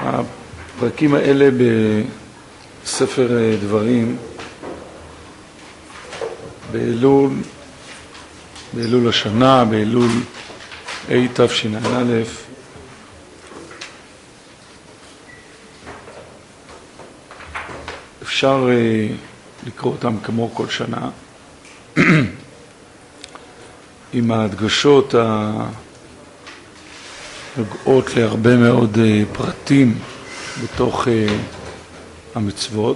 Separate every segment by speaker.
Speaker 1: הפרקים האלה בספר דברים, באלול השנה, באלול תשע"א, אפשר לקרוא אותם כמו כל שנה, עם ההדגשות הנוגעות להרבה מאוד פרטים בתוך המצוות,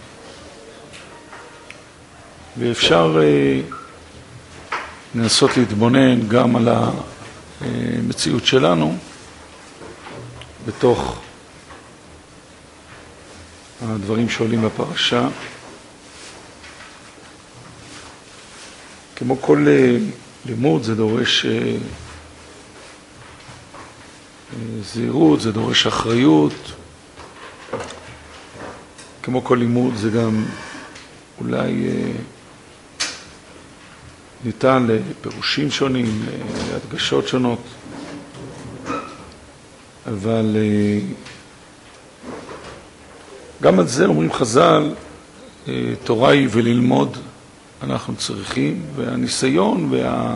Speaker 1: ואפשר לנסות להתבונן גם על המציאות שלנו בתוך הדברים שעולים בפרשה. כמו כל לימוד זה דורש זהירות, זה דורש אחריות. כמו כל לימוד זה גם אולי ניתן לפירושים שונים, להדגשות שונות, אבל גם על זה אומרים חז"ל, תורה היא וללמוד אנחנו צריכים, והניסיון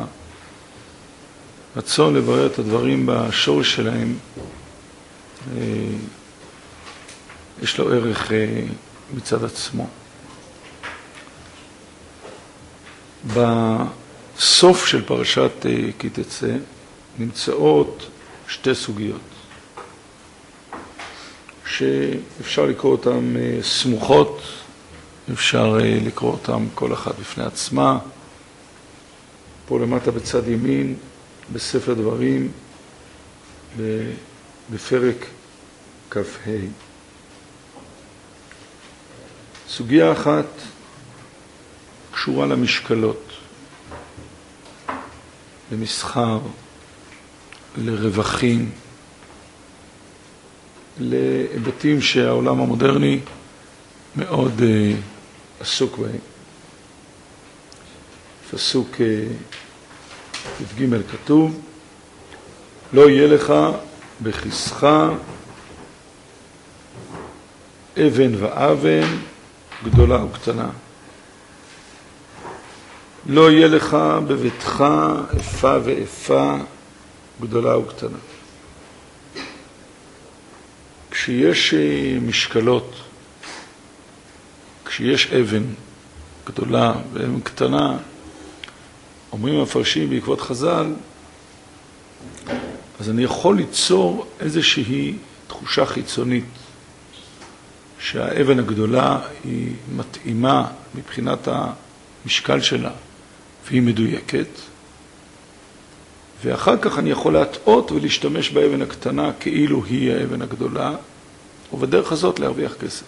Speaker 1: והרצון לברר את הדברים בשורש שלהם, יש לו ערך מצד עצמו. בסוף של פרשת כי תצא נמצאות שתי סוגיות שאפשר לקרוא אותן סמוכות, אפשר לקרוא אותן כל אחת בפני עצמה. פה למטה בצד ימין בספר דברים בפרק כ"ה. סוגיה אחת קשורה למשקלות, למסחר, לרווחים, להיבטים שהעולם המודרני מאוד עסוק בהם. פסוק י"ג כתוב, לא יהיה לך בכיסך אבן ואבן, גדולה וקטנה. לא יהיה לך בביתך איפה ואיפה, גדולה וקטנה. כשיש משקלות, כשיש אבן גדולה ואבן קטנה, אומרים המפרשים בעקבות חז"ל, אז אני יכול ליצור איזושהי תחושה חיצונית שהאבן הגדולה היא מתאימה מבחינת המשקל שלה והיא מדויקת, ואחר כך אני יכול להטעות ולהשתמש באבן הקטנה כאילו היא האבן הגדולה, ובדרך הזאת להרוויח כסף.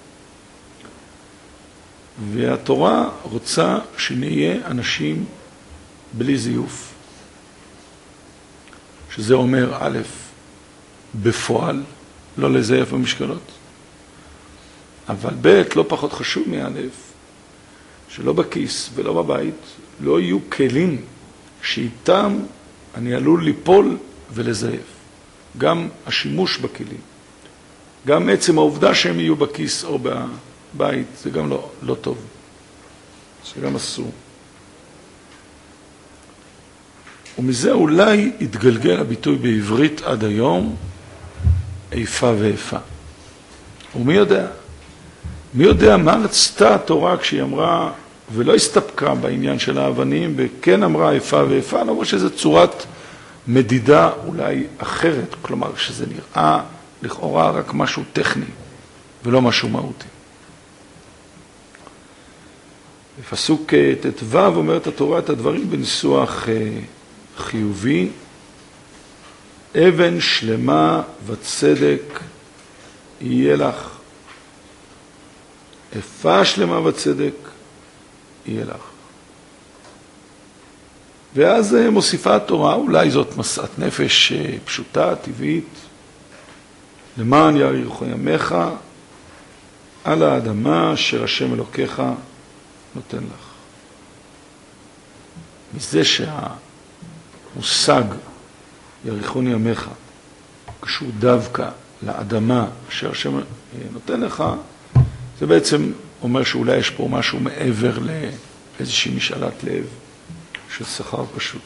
Speaker 1: והתורה רוצה שנהיה אנשים בלי זיוף, שזה אומר א', בפועל, לא לזייף במשקלות, אבל ב', לא פחות חשוב מא', שלא בכיס ולא בבית לא יהיו כלים שאיתם אני עלול ליפול ולזייף. גם השימוש בכלים, גם עצם העובדה שהם יהיו בכיס או בבית, זה גם לא טוב, זה גם אסור. ומזה אולי יתגלגל הביטוי בעברית עד היום, איפה ואיפה. ומי יודע? מי יודע מה רצתה התורה כשהיא אמרה, ולא הסתפקה בעניין של האבנים, וכן אמרה איפה ואיפה, למרות שזו צורת מדידה אולי אחרת, כלומר שזה נראה לכאורה רק משהו טכני, ולא משהו מהותי. בפסוק ט"ו אומרת התורה את הדברים בניסוח חיובי, אבן שלמה וצדק יהיה לך, איפה שלמה וצדק יהיה לך. ואז מוסיפה התורה, אולי זאת משאת נפש פשוטה, טבעית, למען יאריכו ימיך על האדמה אשר השם אלוקיך נותן לך. מזה שהמושג יאריכון ימיך קשור דווקא לאדמה אשר השם נותן לך, זה בעצם אומר שאולי יש פה משהו מעבר לאיזושהי משאלת לב של שכר פשוט.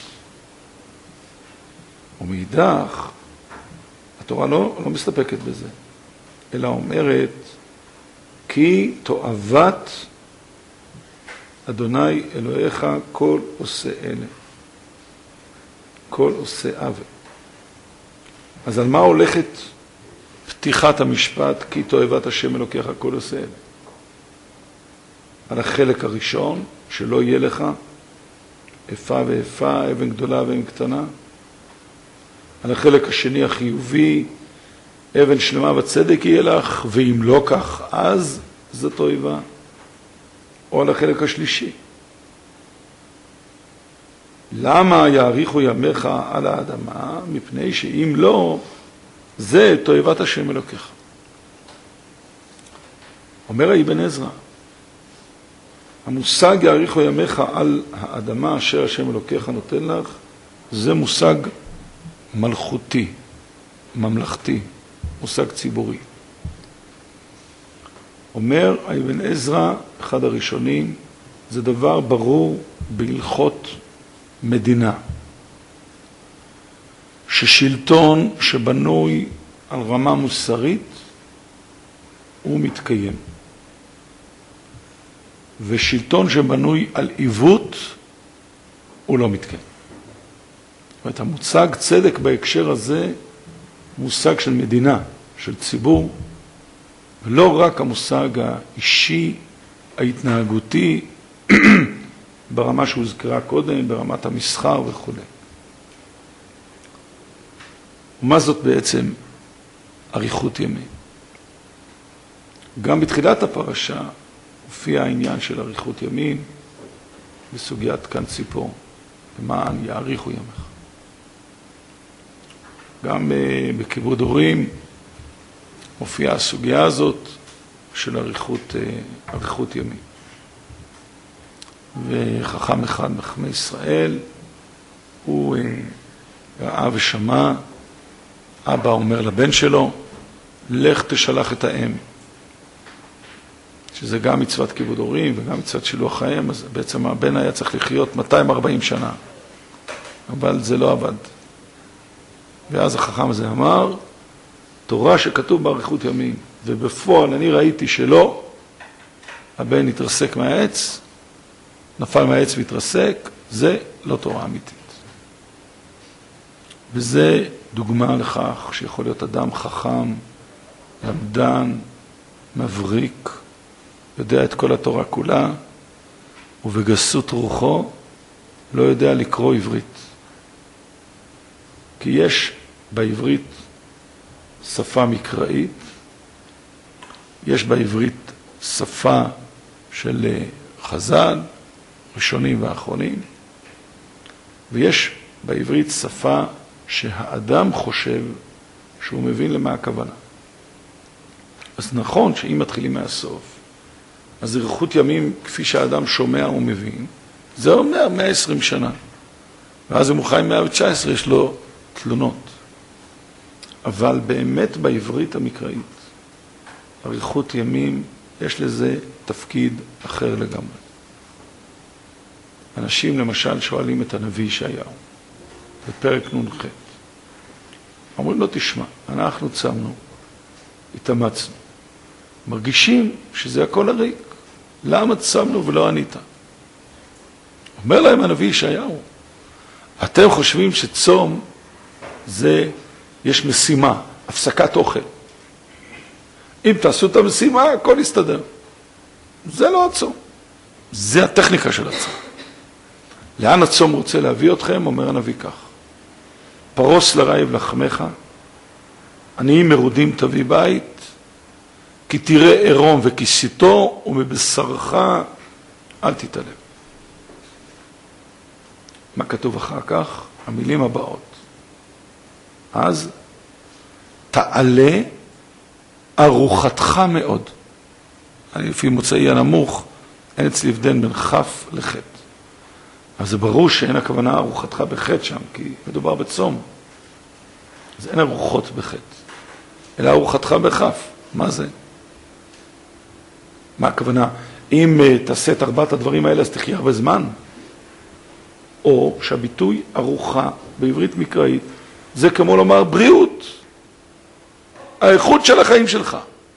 Speaker 1: ומאידך, התורה לא מסתפקת בזה, אלא אומרת, כי תועבת אדוני אלוהיך כל עושה אלה. כל עושה עוול. אז על מה הולכת פתיחת המשפט, כי תועבת השם אלוקיך כל עושה אלה? על החלק הראשון, שלא יהיה לך איפה ואיפה, אבן גדולה ואבן קטנה. על החלק השני החיובי, אבן שלמה וצדק יהיה לך, ואם לא כך, אז זאת תועבה. או על החלק השלישי. למה יאריכו ימיך על האדמה? מפני שאם לא, זה תועבת השם אלוקיך. אומר אבן עזרא, המושג יאריכו ימיך על האדמה אשר השם אלוקיך נותן לך, זה מושג מלכותי, ממלכתי, מושג ציבורי. אומר אבן עזרא, אחד הראשונים, זה דבר ברור בהלכות מדינה. ששלטון שבנוי על רמה מוסרית, הוא מתקיים. ושלטון שבנוי על עיוות, הוא לא מתקיים. זאת אומרת, המושג צדק בהקשר הזה, מושג של מדינה, של ציבור, ולא רק המושג האישי, ההתנהגותי, ברמה שהוזכרה קודם, ברמת המסחר וכו'. ומה זאת בעצם אריכות ימים? גם בתחילת הפרשה הופיע העניין של אריכות ימים, בסוגיית כאן ציפור, למען יאריכו ימיך. גם בכיבוד הורים הופיעה הסוגיה הזאת של אריכות ימים. וחכם אחד מחכמי ישראל, הוא ראה ושמע, אבא אומר לבן שלו, לך תשלח את האם. שזה גם מצוות כיבוד הורים וגם מצוות שילוח האם, אז בעצם הבן היה צריך לחיות 240 שנה. אבל זה לא עבד. ואז החכם הזה אמר, תורה שכתוב באריכות ימים, ובפועל אני ראיתי שלא, הבן התרסק מהעץ, נפל מהעץ והתרסק, זה לא תורה אמיתית. וזה דוגמה לכך שיכול להיות אדם חכם, למדן, מבריק, יודע את כל התורה כולה, ובגסות רוחו לא יודע לקרוא עברית. כי יש בעברית שפה מקראית, יש בעברית שפה של חז"ל, ראשונים ואחרונים, ויש בעברית שפה שהאדם חושב שהוא מבין למה הכוונה. אז נכון שאם מתחילים מהסוף, אז אריכות ימים כפי שהאדם שומע ומבין, זה אומר 120 שנה. ואז אם הוא חי 119 יש לו תלונות. אבל באמת בעברית המקראית, אריכות ימים יש לזה תפקיד אחר לגמרי. אנשים למשל שואלים את הנביא ישעיהו, בפרק נ"ח. אומרים לו, תשמע, אנחנו צמנו, התאמצנו, מרגישים שזה הכל הריק. למה צמנו ולא ענית? אומר להם הנביא ישעיהו, אתם חושבים שצום זה, יש משימה, הפסקת אוכל. אם תעשו את המשימה, הכל יסתדר. זה לא הצום. זה הטכניקה של הצום. לאן הצום רוצה להביא אתכם? אומר הנביא כך. פרוס לרעב לחמך, עניים מרודים תביא בית, כי תראה עירום וכיסיתו, ומבשרך אל תתעלם. מה כתוב אחר כך? המילים הבאות. אז תעלה ארוחתך מאוד. אני לפי מוצאי הנמוך, אין אצלי הבדל בין חף לחטא. אז זה ברור שאין הכוונה ארוחתך בחטא שם, כי מדובר בצום. אז אין ארוחות בחטא, אלא ארוחתך בכף. מה זה? מה הכוונה? אם תעשה את ארבעת הדברים האלה, אז תחיה הרבה זמן. או שהביטוי ארוחה בעברית מקראית, זה כמו לומר בריאות. האיכות של החיים שלך.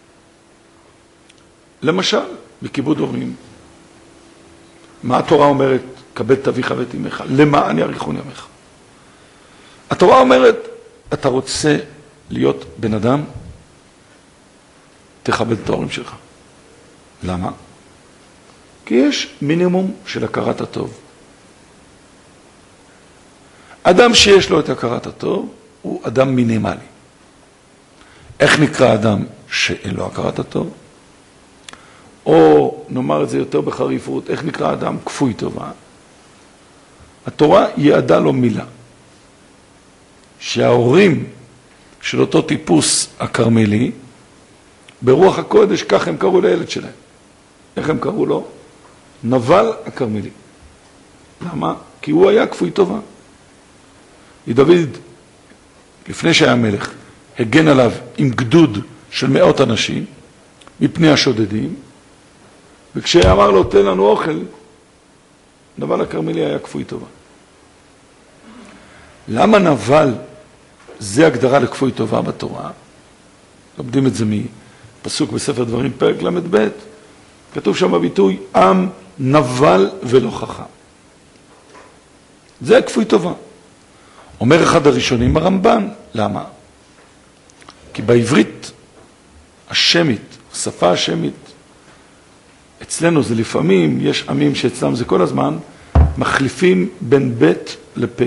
Speaker 1: למשל, בכיבוד הורים, מה התורה אומרת? כבד את אביך ואת אמך. למען יאריכון ימיך. התורה אומרת, אתה רוצה להיות בן אדם? תכבד את ההורים שלך. למה? כי יש מינימום של הכרת הטוב. אדם שיש לו את הכרת הטוב, הוא אדם מינימלי. איך נקרא אדם שאין לו הכרת הטוב? או נאמר את זה יותר בחריפות, איך נקרא אדם כפוי טובה? התורה יעדה לו מילה. שההורים של אותו טיפוס הכרמלי, ברוח הקודש, כך הם קראו לילד שלהם. איך הם קראו לו? נבל הכרמלי. למה? כי הוא היה כפוי טובה. דוד, לפני שהיה מלך, הגן עליו עם גדוד של מאות אנשים, מפני השודדים, וכשאמר לו, תן לנו אוכל, נבל הכרמלי היה כפוי טובה. למה נבל זה הגדרה לכפוי טובה בתורה? לומדים את זה מפסוק בספר דברים, פרק למד ב', כתוב שם בביטוי, עם נבל ולא חכם. זה כפוי טובה. אומר אחד הראשונים הרמב"ן, למה? כי בעברית השמית, השפה השמית, אצלנו זה לפעמים, יש עמים שאצלם זה כל הזמן, מחליפים בין ב' לפ'.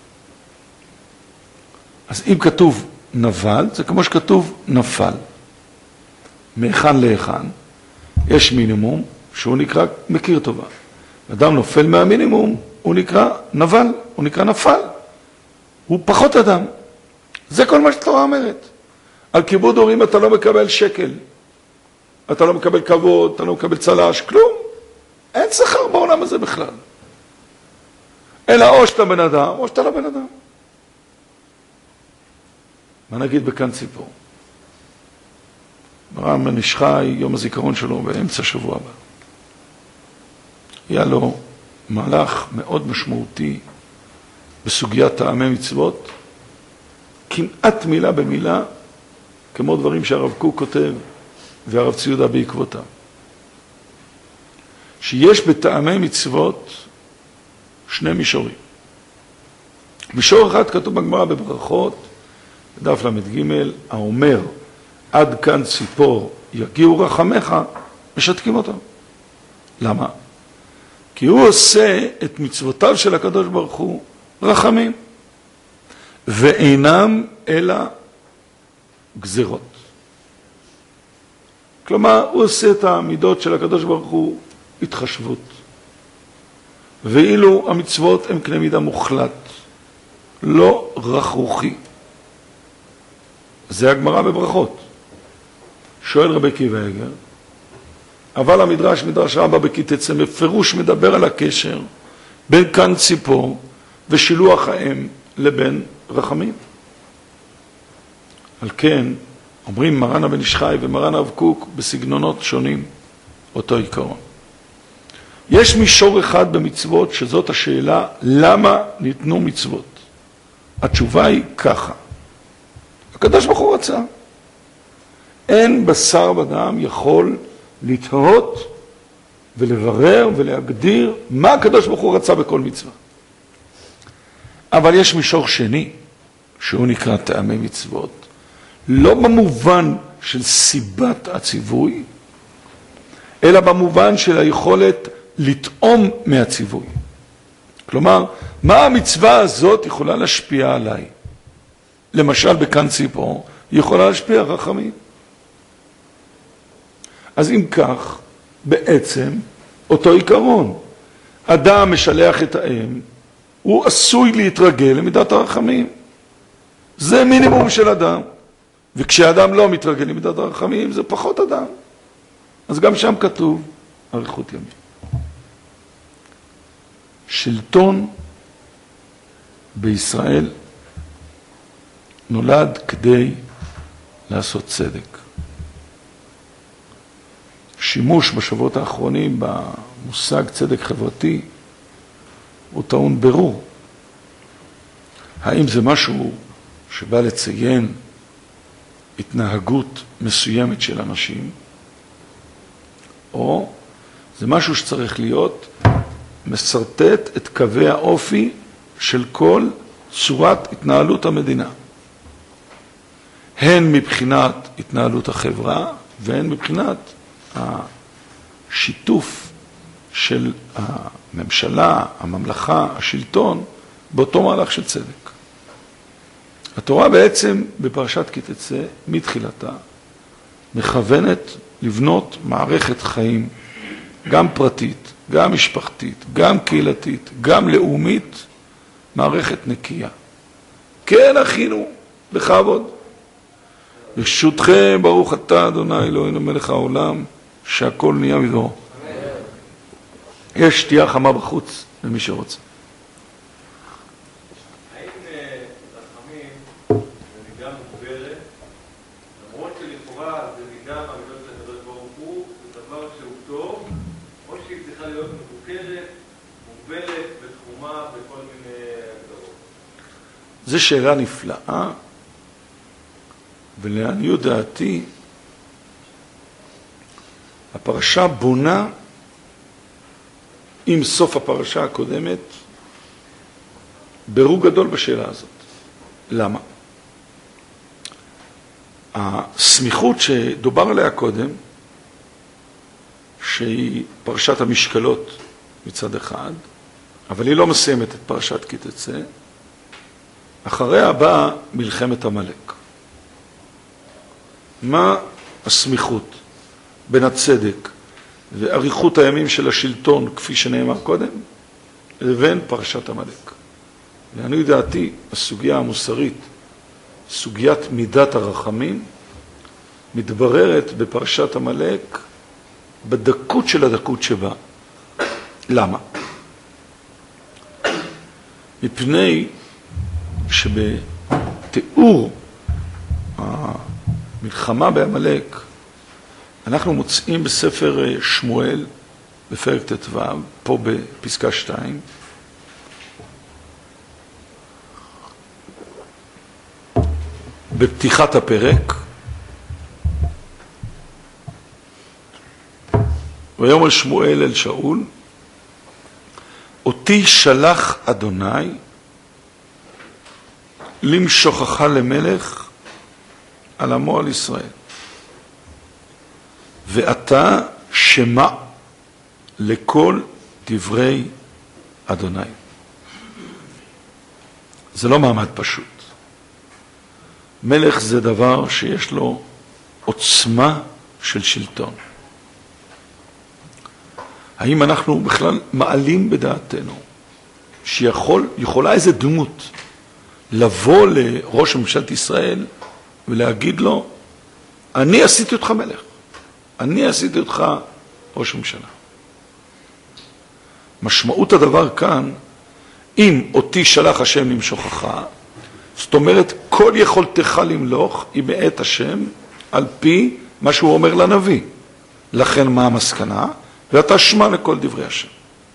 Speaker 1: אז אם כתוב נבל, זה כמו שכתוב נפל. מהיכן להיכן, יש מינימום שהוא נקרא מכיר טובה. אדם נופל מהמינימום, הוא נקרא נבל, הוא נקרא נפל. הוא פחות אדם. זה כל מה שהתורה אומרת. על כיבוד הורים אתה לא מקבל שקל. אתה לא מקבל כבוד, אתה לא מקבל צלש, כלום. אין שכר בעולם הזה בכלל. אלא או שאתה בן אדם, או שאתה לא בן אדם. מה נגיד בכאן ציפור? מרן בן איש חי, יום הזיכרון שלו באמצע שבוע הבא. היה לו מהלך מאוד משמעותי בסוגיית טעמי מצוות, כמעט מילה במילה, כמו דברים שהרב קוק כותב והרב ציודה בעקבותם. שיש בטעמי מצוות שני מישורים. מישור אחד כתוב בגמרא בברכות, בדף למד ג', האומר, עד כאן ציפור יגיעו רחמך, משתקים אותם. למה? כי הוא עושה את מצוותיו של הקדוש ברוך הוא רחמים, ואינם אלא גזירות. כלומר, הוא עושה את המידות של הקדוש ברוך הוא התחשבות. ואילו המצוות הן קנה מידה מוחלט, לא רכרוכי. זה הגמרא בברכות. שואל רבי עקיבא איגר, אבל המדרש, מדרש רבה בכי תצא, בפירוש מדבר על הקשר בין כאן ציפור ושילוח האם לבין רחמים. על כן, אומרים מרן הבן איש חי ומרן הרב קוק בסגנונות שונים, אותו עיקרון. יש מישור אחד במצוות שזאת השאלה, למה ניתנו מצוות? התשובה היא ככה. הקדוש ברוך הוא רצה. אין בשר ודם יכול לתהות ולברר ולהגדיר מה הקדוש ברוך הוא רצה בכל מצווה. אבל יש מישור שני, שהוא נקרא טעמי מצוות, לא במובן של סיבת הציווי, אלא במובן של היכולת לטעום מהציווי. כלומר, מה המצווה הזאת יכולה להשפיע עליי? למשל, בכאן ציפור, היא יכולה להשפיע רחמים. אז אם כך, בעצם, אותו עיקרון. אדם משלח את האם, הוא עשוי להתרגל למידת הרחמים. זה מינימום של אדם. וכשאדם לא מתרגל למידת הרחמים, זה פחות אדם. אז גם שם כתוב אריכות ימים. שלטון בישראל נולד כדי לעשות צדק. שימוש בשבועות האחרונים במושג צדק חברתי הוא טעון ברור. האם זה משהו שבא לציין התנהגות מסוימת של אנשים, או זה משהו שצריך להיות מסרטט את קווי האופי של כל צורת התנהלות המדינה. הן מבחינת התנהלות החברה, והן מבחינת השיתוף של הממשלה, הממלכה, השלטון, באותו מהלך של צדק. התורה בעצם בפרשת כי תצא מתחילתה מכוונת לבנות מערכת חיים גם פרטית, גם משפחתית, גם קהילתית, גם לאומית, מערכת נקייה. כן אחינו בכבוד. ברשותכם ברוך אתה אדוני אלוהינו מלך העולם שהכל נהיה מדברו. יש שתייה חמה בחוץ למי שרוצה. זו שאלה נפלאה, ולעניות דעתי, הפרשה בונה עם סוף הפרשה הקודמת ברור גדול בשאלה הזאת. למה? הסמיכות שדובר עליה קודם, שהיא פרשת המשקלות מצד אחד, אבל היא לא מסיימת את פרשת כי תצא, אחריה באה מלחמת עמלק. מה הסמיכות בין הצדק ואריכות הימים של השלטון, כפי שנאמר קודם, לבין פרשת עמלק? לעניות דעתי, הסוגיה המוסרית, סוגיית מידת הרחמים, מתבררת בפרשת עמלק בדקות של הדקות שבה. למה? מפני שבתיאור המלחמה בעמלק אנחנו מוצאים בספר שמואל בפרק ט"ו, פה בפסקה 2, בפתיחת הפרק, ויאמר שמואל אל שאול, אותי שלח אדוני למשוחך למלך על עמו על ישראל, ואתה שמע לכל דברי אדוני. זה לא מעמד פשוט. מלך זה דבר שיש לו עוצמה של שלטון. האם אנחנו בכלל מעלים בדעתנו שיכולה איזה דמות לבוא לראש ממשלת ישראל ולהגיד לו, אני עשיתי אותך מלך, אני עשיתי אותך ראש ממשלה? משמעות הדבר כאן, אם אותי שלח השם למשוחך, זאת אומרת, כל יכולתך למלוך היא מאת השם על פי מה שהוא אומר לנביא. לכן מה המסקנה? ואתה שמע לכל דברי השם.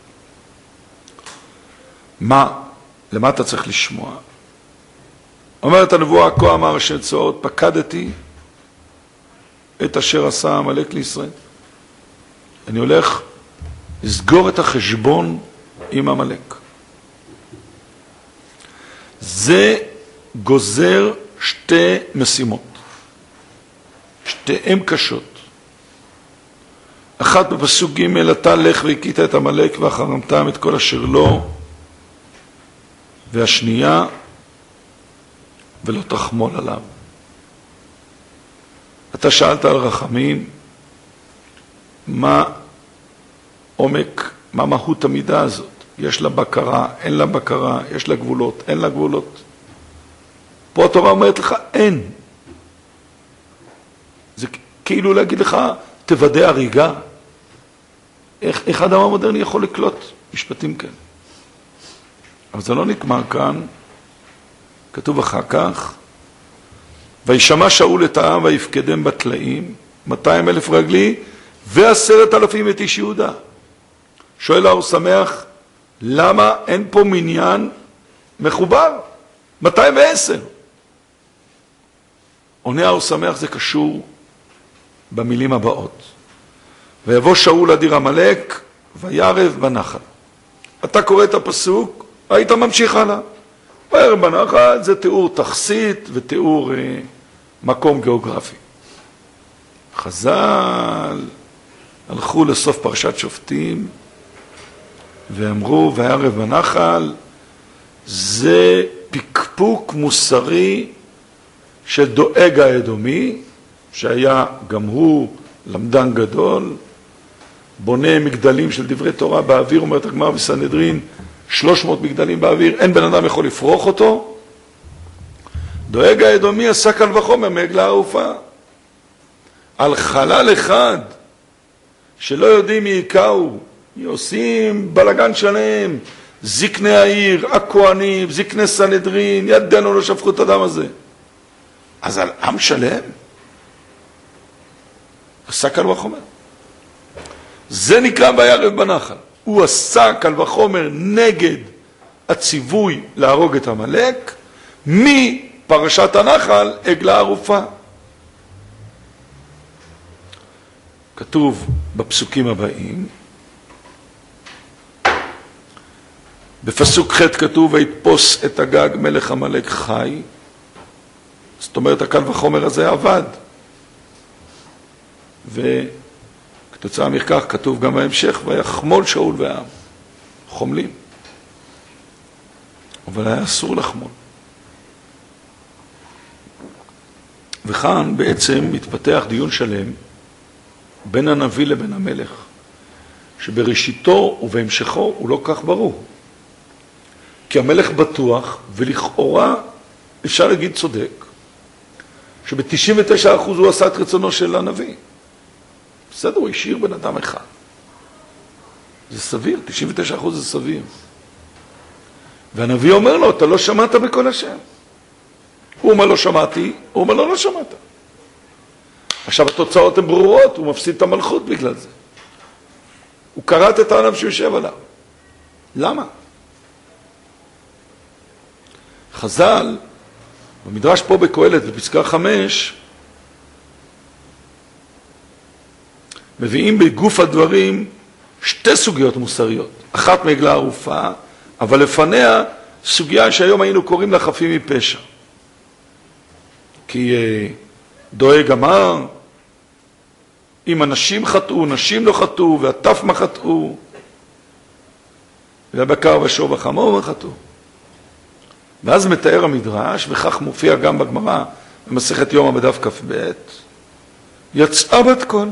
Speaker 1: למה אתה צריך לשמוע? אומרת הנבואה, כה אמר השם צבאות, פקדתי את אשר עשה עמלק לישראל. אני הולך לסגור את החשבון עם עמלק. זה גוזר שתי משימות. שתיהן קשות. אחת בפסוק ג', אתה לך והכית את עמלק ואחרמתם את כל אשר לו, והשנייה, ולא תחמול עליו. אתה שאלת על רחמים, מה עומק, מה מהות המידה הזאת? יש לה בקרה, אין לה בקרה, יש לה גבולות, אין לה גבולות. פה התורה אומרת לך, אין. זה כאילו להגיד לך, תוודא הריגה. איך האדם המודרני יכול לקלוט משפטים כאלה? אבל זה לא נגמר כאן, כתוב אחר כך, וישמע שאול את העם ויפקדם בתלאים, 200,000 רגלי, ו10,000 את איש יהודה. שואל האור שמח, למה אין פה מניין מחובר? 210. עונה האור שמח, זה קשור במילים הבאות. ויבוא שאול עד עיר עמלק, וירב בנחל. אתה קורא את הפסוק, היית ממשיך הלאה. וירב בנחל זה תיאור תכסית ותיאור מקום גיאוגרפי. חז"ל הלכו לסוף פרשת שופטים ואמרו, וירב בנחל, זה פקפוק מוסרי של דואג האדומי, שהיה גם הוא למדן גדול, בונה מגדלים של דברי תורה באוויר, אומרת הגמרא בסנהדרין, 300 מגדלים באוויר, אין בן אדם יכול לפרוח אותו. דואג האדומי עשה קל וחומר מעגלה ערופה. על חלל אחד שלא יודעים מי יקעו, עושים בלגן שלהם, זקני העיר, הכהנים, זקני סנהדרין, ידינו לא שפכו את הדם הזה. אז על עם שלם עשה קל וחומר. זה נקרא וירב בנחל. הוא עשה קל וחומר נגד הציווי להרוג את עמלק, מפרשת הנחל עגלה ערופה. כתוב בפסוקים הבאים, בפסוק ח' כתוב, ויתפוס את הגג מלך עמלק חי. זאת אומרת, הקל וחומר הזה עבד. וכתוצאה מכך כתוב גם בהמשך, ויחמול שאול והעם. חומלים. אבל היה אסור לחמול. וכאן בעצם מתפתח דיון שלם בין הנביא לבין המלך, שבראשיתו ובהמשכו הוא לא כך ברור. כי המלך בטוח, ולכאורה אפשר להגיד צודק, שב-99% הוא עשה את רצונו של הנביא. בסדר, הוא השאיר בן אדם אחד. זה סביר, 99% זה סביר. והנביא אומר לו, אתה לא שמעת בקול השם. הוא אומר, לא שמעתי, הוא אומר, לא שמעת. עכשיו התוצאות הן ברורות, הוא מפסיד את המלכות בגלל זה. הוא קראת את הענב שיושב עליו. למה? חז"ל, במדרש פה בקהלת, בפסקה 5, מביאים בגוף הדברים שתי סוגיות מוסריות. אחת מעגלה ערופה, אבל לפניה סוגיה שהיום היינו קוראים לה חפים מפשע. כי דואג אמר, אם אנשים חטאו, נשים לא חטאו, והטף מה חטאו, והבקר ושור וחמור מה חטאו. ואז מתאר המדרש, וכך מופיע גם בגמרא, במסכת יומא בדף כ"ב, יצאה בת קול.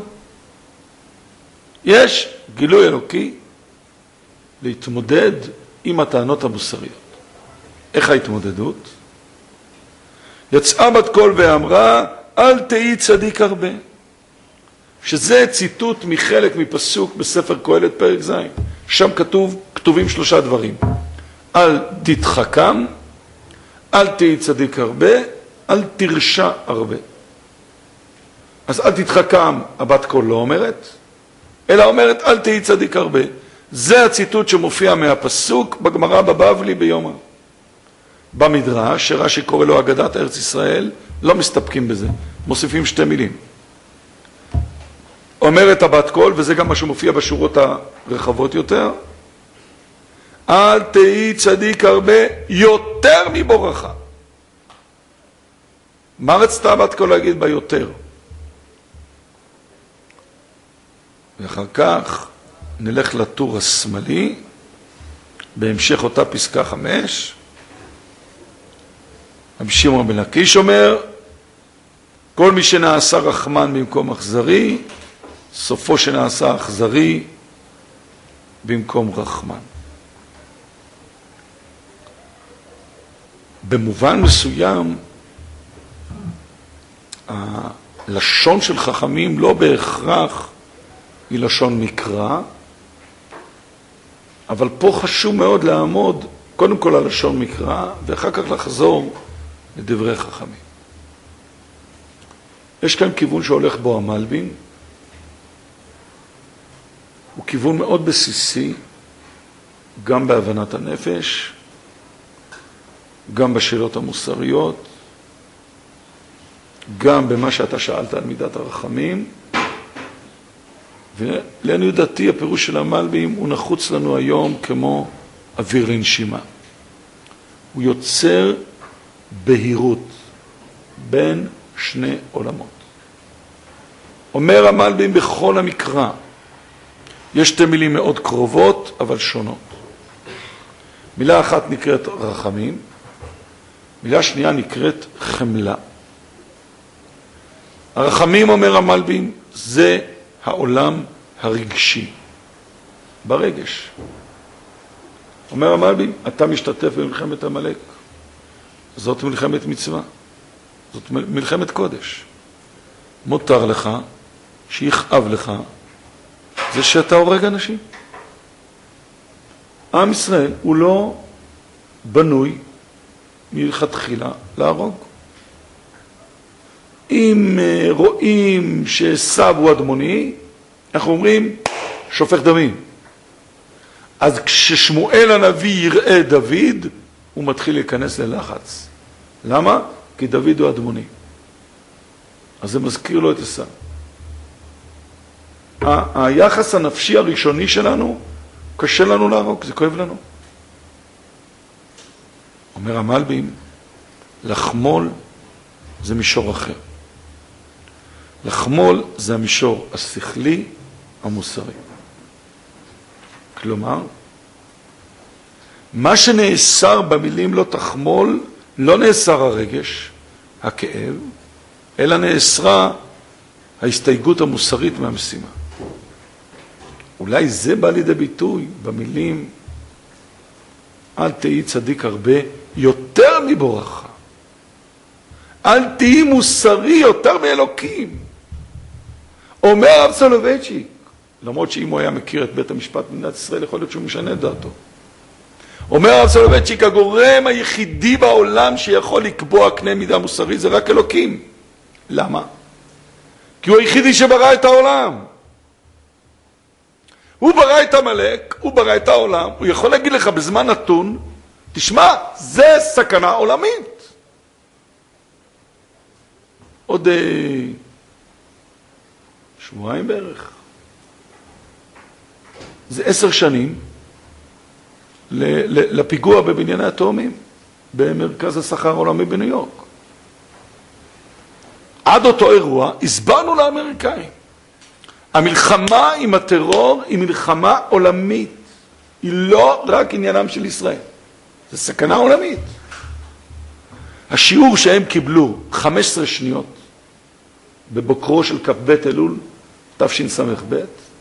Speaker 1: יש גילוי אלוקי להתמודד עם הטענות המוסריות. איך ההתמודדות? יצאה בת קול ואמרה, אל תהי צדיק הרבה. שזה ציטוט מחלק מפסוק בספר קהלת פרק ז'. שם כתובים 3 דברים. אל תתחכם, אל תהי צדיק הרבה, אל תרשע הרבה. אז אל תתחכם, הבת קול לא אומרת, אלא אומרת אל תהי צדיק הרבה. זה הציטוט שמופיע מהפסוק בגמרא בבבלי ביומא. במדרש, שרש"י קורא לו אגדת ארץ ישראל, לא מסתפקים בזה, מוסיפים 2 מילים. אומרת הבת קול, וזה גם מה שמופיע בשורות הרחבות יותר, אל תהי צדיק הרבה יותר מבורכה. מה רצתה הבת קול להגיד ביותר? ואחר כך נלך לטור השמאלי, בהמשך אותה פסקה 5, רבי שמעון בן לקיש אומר, כל מי שנעשה רחמן במקום אכזרי, סופו שנעשה אכזרי במקום רחמן. במובן מסוים, הלשון של חכמים לא בהכרח היא לשון מקרא, אבל פה חשוב מאוד לעמוד קודם כל על לשון מקרא, ואחר כך לחזור לדברי חכמים. יש כאן כיוון שהולך בו המלבים, הוא כיוון מאוד בסיסי, גם בהבנת הנפש, גם בשאלות המוסריות, גם במה שאתה שאלת על מידת הרחמים, ולעניות דעתי הפירוש של המלבים הוא נחוץ לנו היום כמו אוויר לנשימה. הוא יוצר בהירות בין שני עולמות. אומר המלבים בכל המקרא, יש שתי מילים מאוד קרובות אבל שונות. מילה אחת נקראת רחמים, מילה שנייה נקראת חמלה. הרחמים, אומר המלבים, זה העולם הרגשי, ברגש. אומר המלבים, אתה משתתף במלחמת עמלק, זאת מלחמת מצווה, זאת מלחמת קודש. מותר לך, שיכאב לך, זה שאתה הורג אנשים. עם ישראל הוא לא בנוי מלכתחילה להרוג. אם רואים שעשיו הוא אדמוני, אנחנו אומרים שופך דמים. אז כששמואל הנביא יראה דוד, הוא מתחיל להיכנס ללחץ. למה? כי דוד הוא אדמוני. אז זה מזכיר לו את עשיו. היחס הנפשי הראשוני שלנו, קשה לנו להרוג, זה כואב לנו. אומר המלבים, לחמול זה מישור אחר. לחמול זה המישור השכלי, המוסרי. כלומר, מה שנאסר במילים לא תחמול, לא נאסר הרגש, הכאב, אלא נאסרה ההסתייגות המוסרית מהמשימה. אולי זה בא לידי ביטוי במילים, אל תהי צדיק הרבה יותר מבורך. אל תהי מוסרי יותר מאלוקים. אומר הרב סולובייצ'יק, למרות שאם הוא היה מכיר את בית המשפט במדינת ישראל, יכול להיות שהוא משנה את דעתו. אומר הרב סולובייצ'יק, הגורם היחידי בעולם שיכול לקבוע קנה מידה מוסרי זה רק אלוקים. למה? כי הוא היחידי שברא את העולם. הוא ברא את עמלק, הוא ברא את העולם, הוא יכול להגיד לך בזמן נתון, תשמע, זה סכנה עולמית. עוד שבועיים בערך. זה 10 שנים לפיגוע בבנייני התאומים, במרכז הסחר העולמי בניו יורק. עד אותו אירוע הסברנו לאמריקאים. המלחמה עם הטרור היא מלחמה עולמית. היא לא רק עניינם של ישראל. זה סכנה עולמית. השיעור שהם קיבלו 15 שניות בבוקרו של כ"ב אלול, תשס"ב,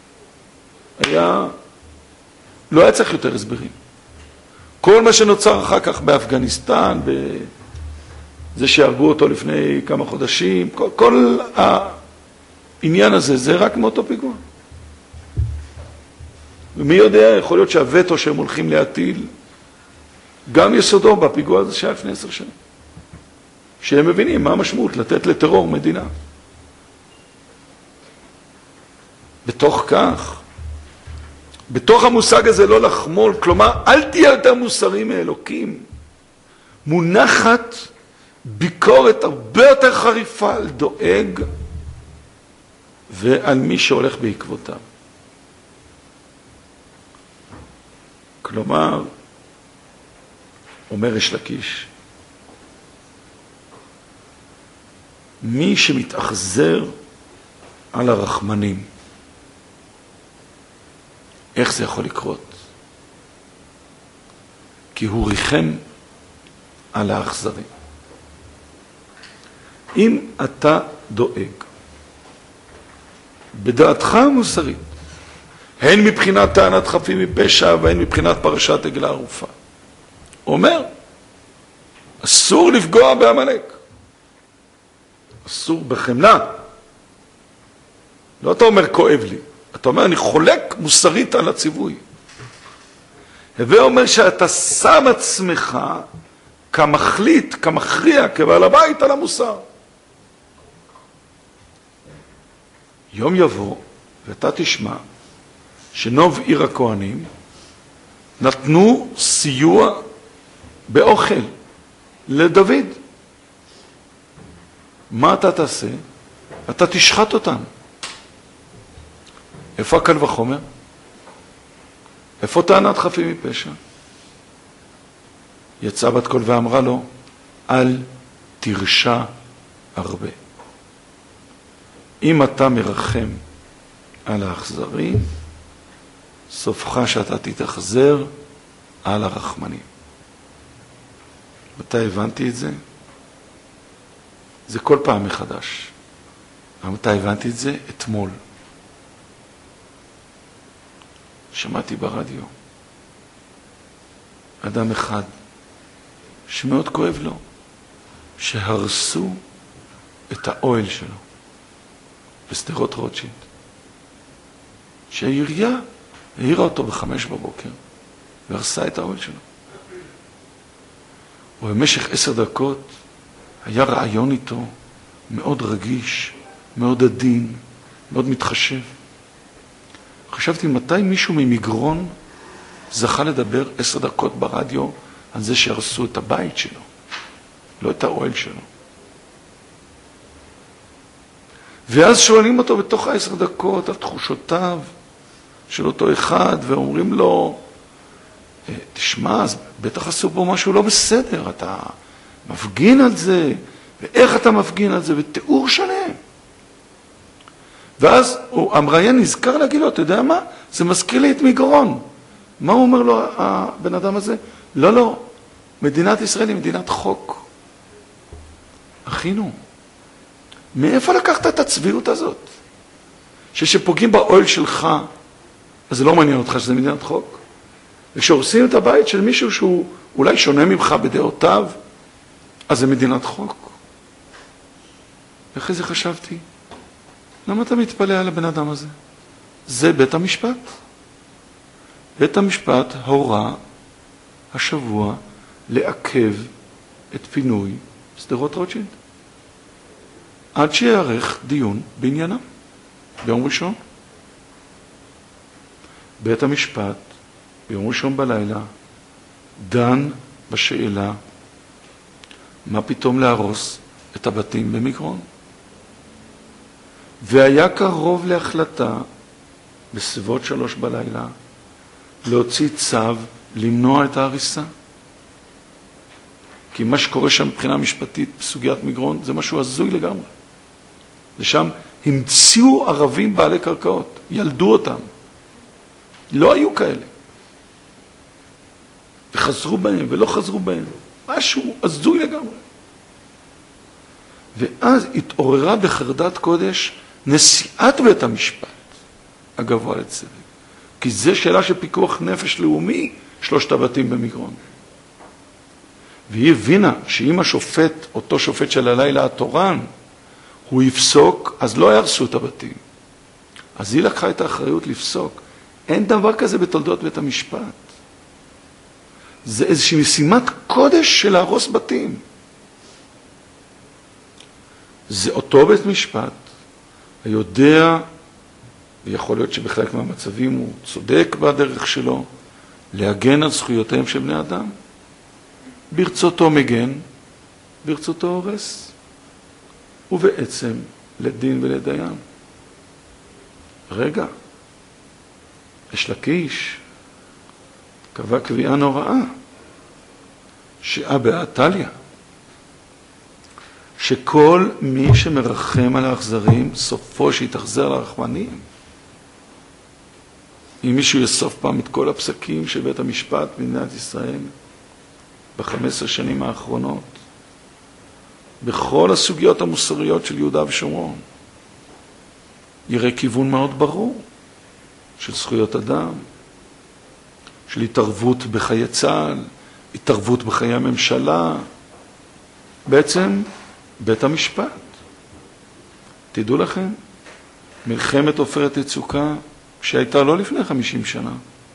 Speaker 1: לא היה צריך יותר הסברים. כל מה שנוצר אחר כך באפגניסטן, זה שהרגו אותו לפני כמה חודשים, כל העניין הזה, זה רק מאותו פיגוע. ומי יודע, יכול להיות שהווטו שהם הולכים להטיל, גם יסודו בפיגוע הזה שהיה לפני 10 שנים. שהם מבינים מה המשמעות לתת לטרור מדינה. בתוך כך, בתוך המושג הזה לא לחמול, כלומר, אל תהיה יותר מוסרי מאלוקים, מונחת ביקורת הרבה יותר חריפה על דואג ועל מי שהולך בעקבותיו. כלומר, אומר יש לקיש, מי שמתאכזר על הרחמנים, איך זה יכול לקרות? כי הוא ריחם על האכזרים. אם אתה דואג בדעתך המוסרית, הן מבחינת טענת חפים מפשע והן מבחינת פרשת עגלה ערופה, אומר, אסור לפגוע בעמלק. אסור בחמלה. לא אתה אומר כואב לי, אתה אומר אני חולק מוסרית על הציווי. הווה אומר שאתה שם עצמך כמחליט, כמכריע, כבעל הבית על המוסר. יום יבוא, ואתה תשמע, שנוב עיר הכהנים נתנו סיוע באוכל לדוד. מה אתה תעשה? אתה תשחט אותם. איפה הקל וחומר? איפה טענת חפים מפשע? יצאה בת קול ואמרה לו, אל תרשע הרבה. אם אתה מרחם על האכזרים, סופך שאתה תתאכזר על הרחמנים. מתי הבנתי את זה? זה כל פעם מחדש. מתי הבנתי את זה? אתמול. שמעתי ברדיו אדם אחד שמאוד כואב לו, שהרסו את האוהל שלו בשדרות רוטשילד. שהעירייה העירה אותו ב5 בבוקר והרסה את האוהל שלו. ובמשך 10 דקות היה רעיון איתו מאוד רגיש, מאוד עדין, מאוד מתחשב. חשבתי מתי מישהו ממגרון זכה לדבר 10 דקות ברדיו על זה שהרסו את הבית שלו, לא את האוהל שלו. ואז שואלים אותו בתוך 10 דקות על תחושותיו של אותו אחד, ואומרים לו, תשמע, אז בטח עשו פה משהו לא בסדר, אתה מפגין על זה, ואיך אתה מפגין על זה, ותיאור שלם. ואז המראיין נזכר להגיד לו, אתה יודע מה? זה מזכיר לי את מגרון. מה הוא אומר לו, הבן אדם הזה? לא, לא, מדינת ישראל היא מדינת חוק. אחינו, מאיפה לקחת את הצביעות הזאת? שפוגעים באוהל שלך, אז זה לא מעניין אותך שזה מדינת חוק? וכשהורסים את הבית של מישהו שהוא אולי שונה ממך בדעותיו, אז זה מדינת חוק. ואחרי זה חשבתי, למה אתה מתפלא על הבן אדם הזה? זה בית המשפט. בית המשפט הורה השבוע לעכב את פינוי שדרות רוטשילד. עד שיערך דיון בעניינם, ביום ראשון. בית המשפט, ביום ראשון בלילה, דן בשאלה, מה פתאום להרוס את הבתים במגרון. והיה קרוב להחלטה, בסביבות 3 בלילה, להוציא צו למנוע את ההריסה. כי מה שקורה שם מבחינה משפטית בסוגיית מגרון, זה משהו הזוי לגמרי. ושם המציאו ערבים בעלי קרקעות, ילדו אותם. לא היו כאלה. וחזרו בהם ולא חזרו בהם. משהו הזוי לגמרי. ואז התעוררה בחרדת קודש נשיאת בית המשפט הגבוה לצדק. כי זה שאלה של פיקוח נפש לאומי, 3 הבתים במגרון. והיא הבינה שאם השופט, אותו שופט של הלילה התורן, הוא יפסוק, אז לא ירסו את הבתים. אז היא לקחה את האחריות לפסוק. אין דבר כזה בתולדות בית המשפט. זה איזושהי משימת קודש של להרוס בתים. זה אותו בית משפט, היודע, ויכול להיות שבחלק מהמצבים הוא צודק בדרך שלו, להגן על זכויותיהם של בני אדם. ברצותו מגן, ברצותו הורס. ובעצם לדין ולדיין. רגע, יש לקיש, קבע קביעה נוראה, שאבא עתליה, שכל מי שמרחם על האכזרים, סופו שיתאכזר לרחמנים. אם מישהו יסוף פעם את כל הפסקים של בית המשפט במדינת ישראל, ב15 שנים האחרונות, בכל הסוגיות המוסריות של יהודה ושומרון, יראה כיוון מאוד ברור של זכויות אדם, של התערבות בחיי צה"ל, התערבות בחיי הממשלה, בעצם בית המשפט. תדעו לכם, מלחמת עופרת יצוקה, שהייתה לא לפני 50 שנה,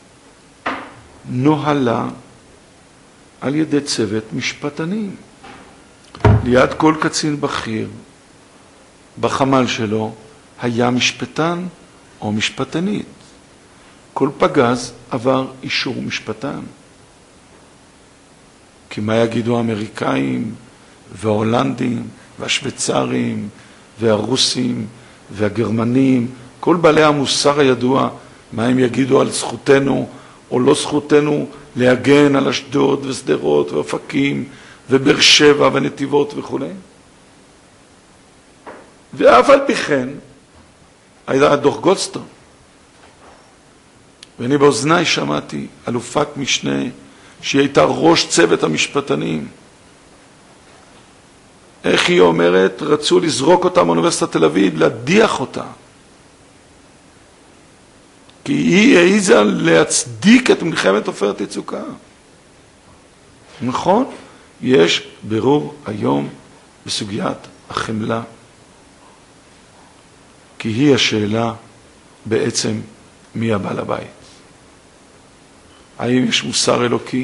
Speaker 1: נוהלה על ידי צוות משפטנים. ליד כל קצין בכיר, בחמ"ל שלו, היה משפטן או משפטנית. כל פגז עבר אישור משפטן. כי מה יגידו האמריקאים וההולנדים והשוויצרים והרוסים והגרמנים, כל בעלי המוסר הידוע, מה הם יגידו על זכותנו או לא זכותנו להגן על אשדוד וסדרות ואופקים ובאר שבע ונתיבות וכו'. ואף על פי כן, היה דוח גולדסטון. ואני באוזניי שמעתי אלופת משנה, שהיא הייתה ראש צוות המשפטנים. איך היא אומרת? רצו לזרוק אותה מאוניברסיטת תל אביב, להדיח אותה. כי היא העיזה להצדיק את מלחמת עופרת יצוקה. נכון? יש בירור היום בסוגיית החמלה. כי היא השאלה בעצם מי הבעל הבית. האם יש מוסר אלוקי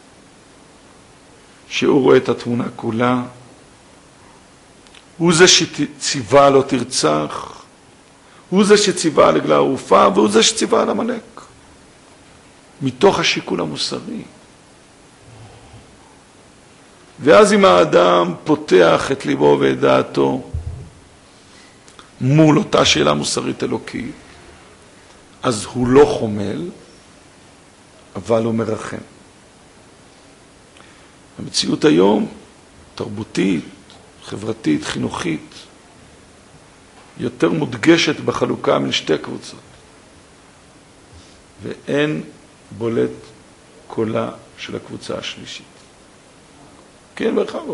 Speaker 1: שהוא רואה את התמונה כולה? הוא זה שציווה לא תרצח, הוא זה שציווה על עגלה ערופה, והוא זה שציווה על עמלק. מתוך השיקול המוסרי. ואז אם האדם פותח את ליבו ואת דעתו מול אותה שאלה מוסרית אלוקית, אז הוא לא חומל, אבל הוא מרחם. המציאות היום, תרבותית, חברתית, חינוכית, יותר מודגשת בחלוקה מן שתי קבוצות. ואין בולט קולה של הקבוצה השלישית. כן, בכבוד.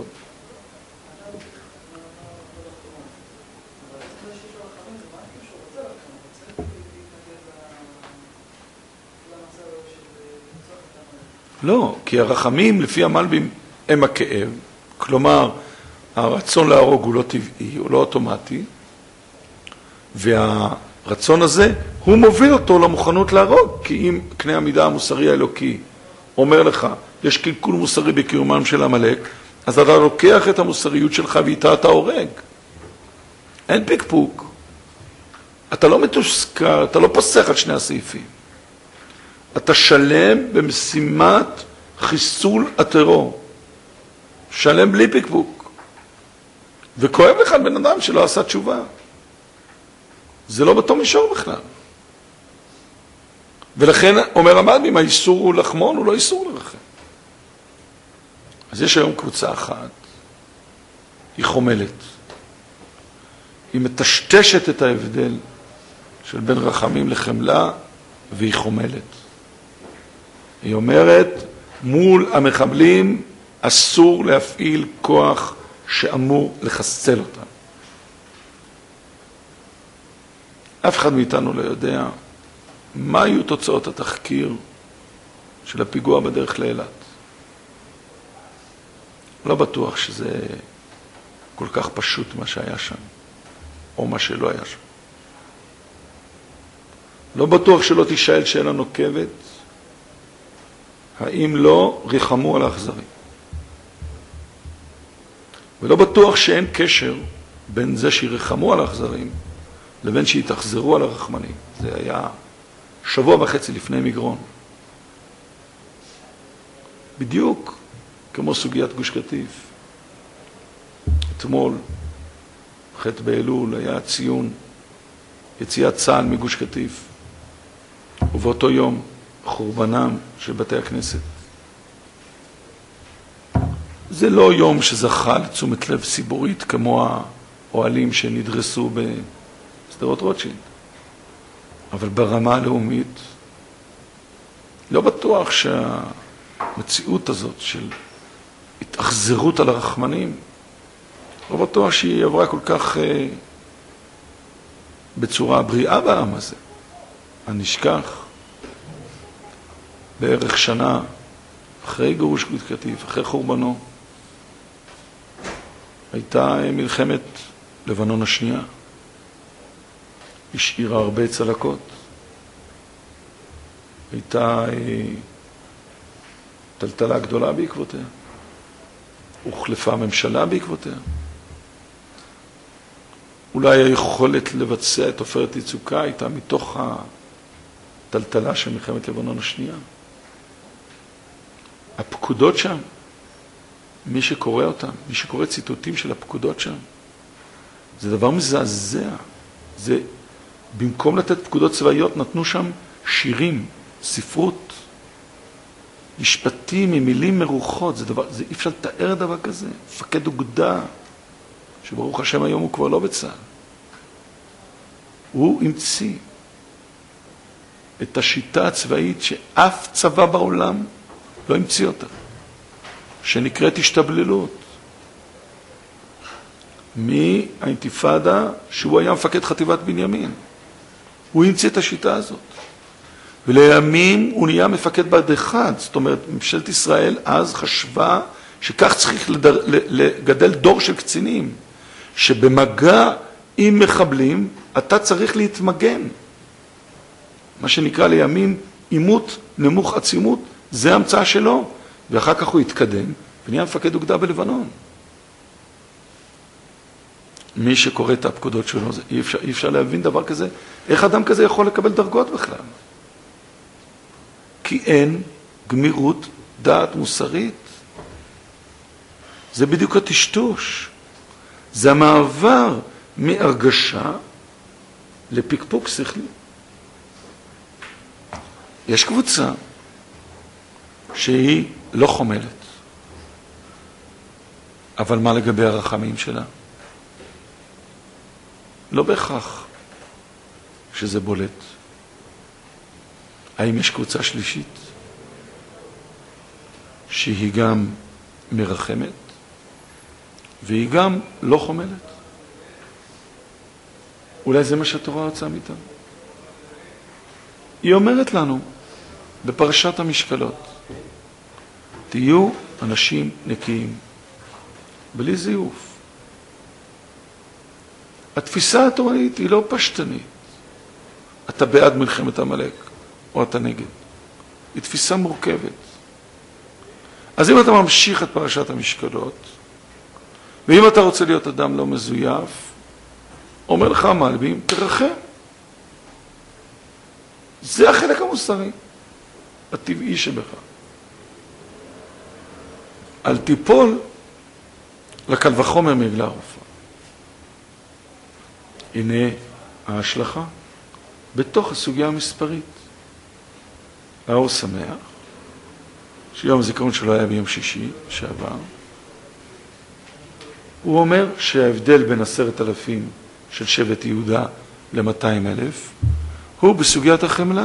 Speaker 1: לא, כי הרחמים לפי המלבים הם הכאב, כלומר הרצון להרוג הוא לא טבעי, הוא לא אוטומטי, והרצון הזה הוא מוביל אותו למוכנות להרוג, כי אם קנה המידה המוסרי האלוקי אומר לך, יש קלקול מוסרי בקיומם של עמלק, אז אתה לוקח את המוסריות שלך ואיתה אתה הורג. אין פיקפוק. אתה לא מתוסכל, אתה לא פוסח על שני הסעיפים. אתה שלם במשימת חיסול הטרור. שלם בלי פיקפוק. וכואב לך בן אדם שלא עשה תשובה. זה לא בתום מישור בכלל. ולכן אומר המלבים, האיסור הוא לחמון, הוא לא איסור לרחם. אז יש היום קבוצה אחת, היא חומלת. היא מטשטשת את ההבדל של בין רחמים לחמלה, והיא חומלת. היא אומרת, מול המחבלים אסור להפעיל כוח שאמור לחסל אותם. אף אחד מאיתנו לא יודע מה היו תוצאות התחקיר של הפיגוע בדרך לאילת. לא בטוח שזה כל כך פשוט מה שהיה שם, או מה שלא היה שם. לא בטוח שלא תשאל שאלה נוקבת, האם לא ריחמו על האכזרים. ולא בטוח שאין קשר בין זה שירחמו על האכזרים, לבין שיתאכזרו על הרחמנים. זה היה שבוע וחצי לפני מגרון. בדיוק כמו סוגיית גוש קטיף. אתמול, ח' באלול, היה ציון יציאת צה"ל מגוש קטיף, ובאותו יום חורבנם של בתי הכנסת. זה לא יום שזכה לתשומת לב ציבורית כמו האוהלים שנדרסו בסדרות רוטשילד. אבל ברמה הלאומית, לא בטוח שהמציאות הזאת של התאכזרות על הרחמנים, לא בטוח שהיא עברה כל כך בצורה בריאה בעם הזה. אני אשכח, בערך שנה אחרי גירוש גוש קטיף, אחרי חורבנו, הייתה מלחמת לבנון השנייה. השאירה הרבה צלקות. הייתה טלטלה גדולה בעקבותיה. הוחלפה הממשלה בעקבותיה. אולי היכולת לבצע את עופרת יצוקה הייתה מתוך הטלטלה של מלחמת לבנון השנייה. הפקודות שם, מי שקורא אותם, מי שקורא ציטוטים של הפקודות שם, זה דבר מזעזע. זה, במקום לתת פקודות צבאיות, נתנו שם שירים, ספרות, משפטים עם מילים מרוחות. זה אי אפשר לתאר דבר כזה. מפקד אוגדה, שברוך השם היום הוא כבר לא בצה"ל. הוא המציא את השיטה הצבאית שאף צבא בעולם לא המציא אותה, שנקראת השתבללות. מהאינתיפאדה, שהוא היה מפקד חטיבת בנימין. הוא המציא את השיטה הזאת. ולימים הוא נהיה מפקד בה"ד 1. זאת אומרת, ממשלת ישראל אז חשבה שכך צריך לגדל דור של קצינים, שבמגע עם מחבלים אתה צריך להתמגן. מה שנקרא לימים עימות נמוך עצימות, זה המצאה שלו. ואחר כך הוא התקדם ונהיה מפקד אוגדה בלבנון. מי שקורא את הפקודות שלו, אי אפשר להבין דבר כזה. איך אדם כזה יכול לקבל דרגות בכלל? כי אין גמירות דעת מוסרית. זה בדיוק הטשטוש. זה המעבר מהרגשה לפקפוק שכלי. יש קבוצה שהיא לא חומלת. אבל מה לגבי הרחמים שלה? לא בהכרח שזה בולט. האם יש קבוצה שלישית שהיא גם מרחמת והיא גם לא חומלת? אולי זה מה שהתורה רוצה מאיתנו. היא אומרת לנו בפרשת המשקלות, תהיו אנשים נקיים, בלי זיוף. התפיסה התורנית היא לא פשטנית. אתה בעד מלחמת עמלק, או אתה נגד. היא תפיסה מורכבת. אז אם אתה ממשיך את פרשת המשקלות, ואם אתה רוצה להיות אדם לא מזויף, אומר לך המלבים, תרחם. זה החלק המוסרי, הטבעי שבך. אל תיפול לקל וחומר מעגלה ערופה. הנה ההשלכה בתוך הסוגיה המספרית. האור שמח, שיום הזיכרון שלו היה ביום שישי שעבר, הוא אומר שההבדל בין 10,000 של שבט יהודה ל-200,000 הוא בסוגיית החמלה.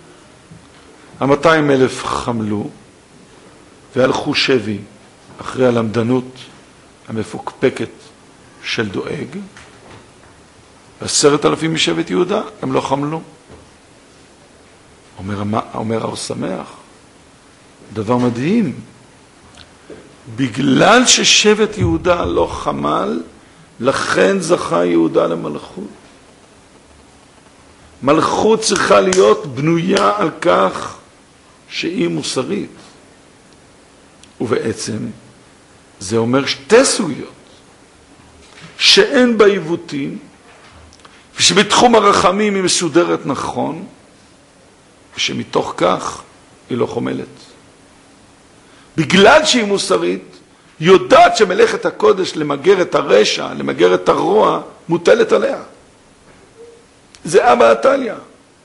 Speaker 1: 200,000 חמלו והלכו שבי אחרי הלמדנות המפוקפקת של דואג, 10,000 משבט יהודה הם לא חמלו. אומר האור שמח, דבר מדהים, בגלל ששבט יהודה לא חמל, לכן זכה יהודה למלכות. מלכות צריכה להיות בנויה על כך שהיא מוסרית. ובעצם זה אומר שתי סוגיות, שאין בה עיוותים, ושבתחום הרחמים היא מסודרת נכון, ושמתוך כך היא לא חומלת. בגלל שהיא מוסרית, יודעת שמלאכת הקודש למגר את הרשע, למגר את הרוע, מוטלת עליה. זה אבא עתליה.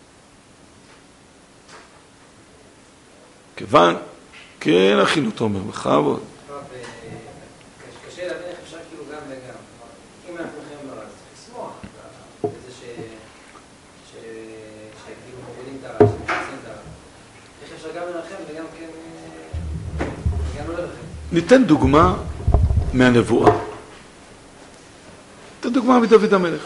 Speaker 1: כיוון, כן אחינו תומר, בכבוד.
Speaker 2: קשה להבין איך אפשר כאילו גם וגם. אם אנחנו חיים ברע, אז צריך לשמוח. בזה שכאילו מובילים את הרע, שמחסים את הרע. איך אפשר גם לרחם וגם כן... וגם לא לרחם.
Speaker 1: ניתן דוגמה מהנבואה. ניתן דוגמה מדוד המלך.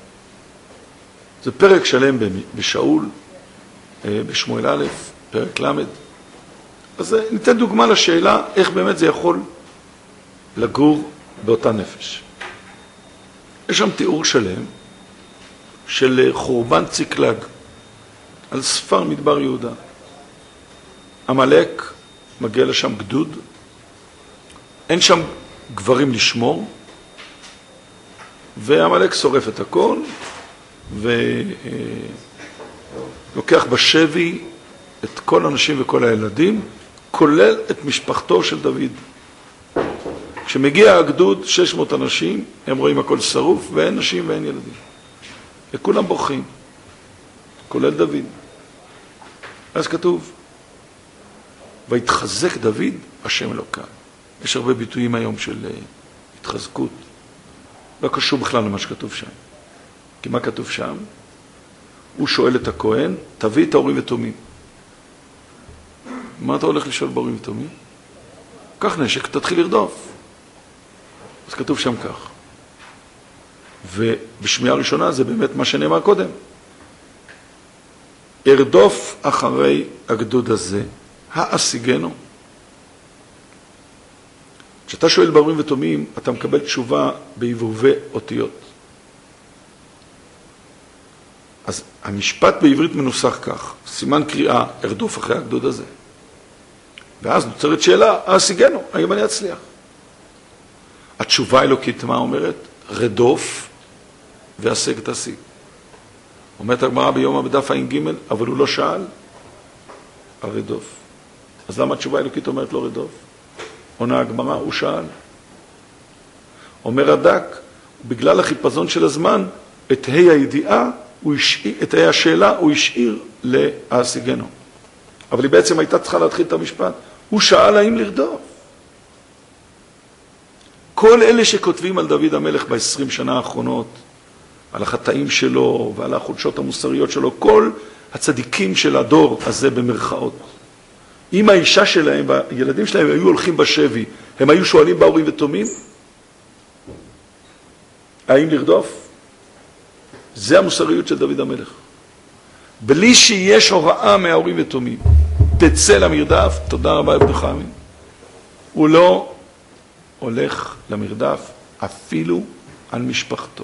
Speaker 1: זה פרק שלם בשאול, בשמואל א', פרק למד. אז ניתן דוגמה לשאלה איך באמת זה יכול לגור באותה נפש. יש שם תיאור שלם של חורבן ציקלג על ספר מדבר יהודה. עמלק מגיע לשם גדוד, אין שם גברים לשמור, והמלאק שורף את הכל, ולוקח בשבי את כל האנשים וכל הילדים, כולל את משפחתו של דוד. כשמגיע הגדוד, 600 אנשים, הם רואים הכל שרוף, ואין נשים ואין ילדים. וכולם בורחים, כולל דוד. אז כתוב, והתחזק דוד, השם אלוקיו. יש הרבה ביטויים היום של התחזקות. לא קשור בכלל למה שכתוב שם. כי מה כתוב שם? הוא שואל את הכהן, תביא את האורים ותומים. מה אתה הולך לשאול באורים ותומים? קח נשק, תתחיל לרדוף. אז כתוב שם כך. ובשמיעה הראשונה זה באמת מה שנאמר קודם. ארדוף אחרי הגדוד הזה, האשיגנו. כשאתה שואל באורים ותומים, אתה מקבל תשובה בהבהבי אותיות. אז המשפט בעברית מנוסח כך, סימן קריאה, ארדוף אחרי הגדוד הזה. ואז נוצרת שאלה, האשיגנו, האם אני אצליח? התשובה האלוקית מה אומרת? רדוף והשג תשיג. אומרת הגמרא ביום בדף ע"ג, אבל הוא לא שאל, הרדוף. אז למה התשובה האלוקית אומרת לא רדוף? עונה הגמרא, הוא שאל. אומר הדק, בגלל החיפזון של הזמן, את הידיעה, את השאלה הוא השאיר להשיגנו. אבל היא בעצם הייתה צריכה להתחיל את המשפט. הוא שאל האם לרדוף. כל אלה שכותבים על דוד המלך ב-20 שנה האחרונות, על החטאים שלו ועל החולשות המוסריות שלו, כל הצדיקים של הדור הזה במרכאות. אם האישה שלהם והילדים שלהם היו הולכים בשבי, הם היו שואלים באורים ותומים? האם לרדוף? זה המוסריות של דוד המלך. בלי שיש הוראה מהאורים ותומים, תצא למרדף, תודה רבה עבדך אמין. הוא לא הולך למרדף אפילו על משפחתו.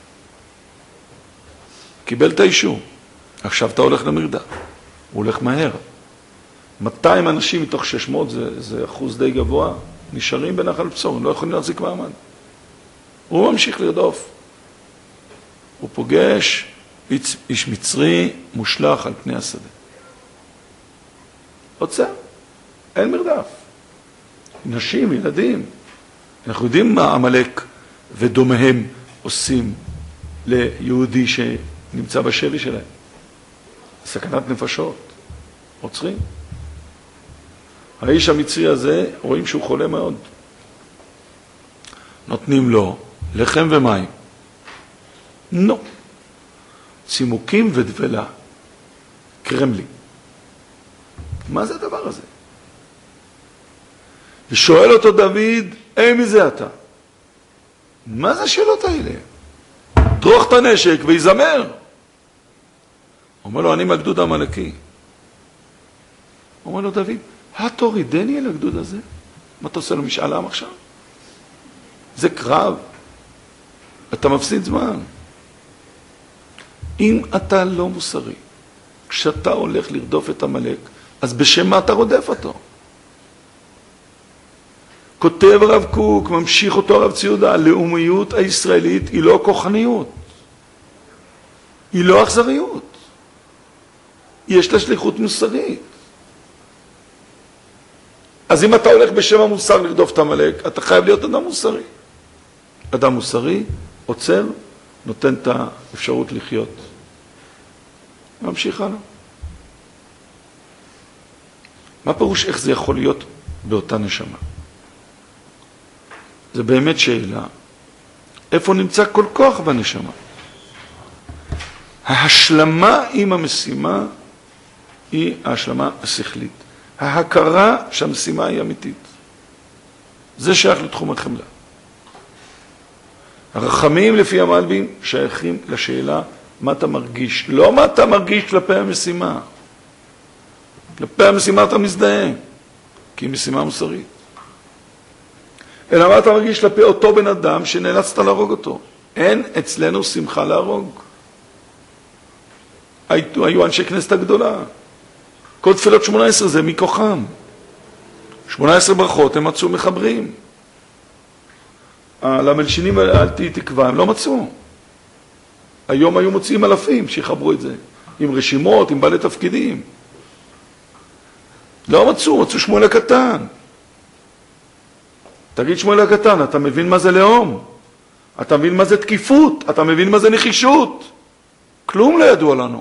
Speaker 1: קיבל את האישור. עכשיו אתה הולך למרדף. הוא הולך מהר. 200 אנשים מתוך 600, זה אחוז די גבוה, נשארים בנחל בשור, לא יכולים להחזיק מעמד. הוא ממשיך לרדוף. הוא פוגש איש מצרי מושלח על פני השדה. עוצר. אין מרדף. נשים, ילדים. אנחנו יודעים מה עמלק ודומיהם עושים ליהודי שנמצא בשבי שלהם. סכנת נפשות. עוצרים. האיש המצרי הזה, רואים שהוא חולה מאוד. נותנים לו לחם ומים. לא. צימוקים ודבלה. קרמלי. מה זה הדבר הזה? ושואל אותו דוד, מי זה אתה? מה זה השאלות האלה? דרוך את הנשק ויזמר. אומר לו, אני מהגדוד העמלקי. אומר לו דוד, תורידני אל הגדוד הזה? מה אתה עושה לו משאל עם עכשיו? זה קרב. אתה מפסיד זמן. אם אתה לא מוסרי, כשאתה הולך לרדוף את עמלק, אז בשם מה אתה רודף אותו? כותב הרב קוק, ממשיך אותו הרב ציודה, הלאומיות הישראלית היא לא כוחניות. היא לא אכזריות. יש לה שליחות מוסרית. אז אם אתה הולך בשם המוסר לרדוף את עמלק, אתה חייב להיות אדם מוסרי. אדם מוסרי, עוצר, נותן את האפשרות לחיות. ממשיך הלאה. מה פירוש איך זה יכול להיות באותה נשמה? זה באמת שאלה. איפה נמצא כל כוח בנשמה? ההשלמה עם המשימה היא ההשלמה השכלית. ההכרה שהמשימה היא אמיתית. זה שייך לתחום החמלה. הרחמים לפי המלבים שייכים לשאלה מה אתה מרגיש. לא מה אתה מרגיש כלפי המשימה. כלפי המשימה אתה מזדהה, כי היא משימה מוסרית. אלא מה אתה מרגיש כלפי אותו בן אדם שנאלצת להרוג אותו. אין אצלנו שמחה להרוג. היו אנשי כנסת הגדולה. כל תפילות 18 זה מכוחם. 18 ברכות הם מצאו מחברים. למלשינים אל תהי תקווה, הם לא מצאו. היום היו מוצאים אלפים שיחברו את זה, עם רשימות, עם בעלי תפקידים. לא מצאו שמואל הקטן. תגיד שמואל הקטן, אתה מבין מה זה לאום? אתה מבין מה זה תקיפות? אתה מבין מה זה נחישות? כלום לא ידוע לנו.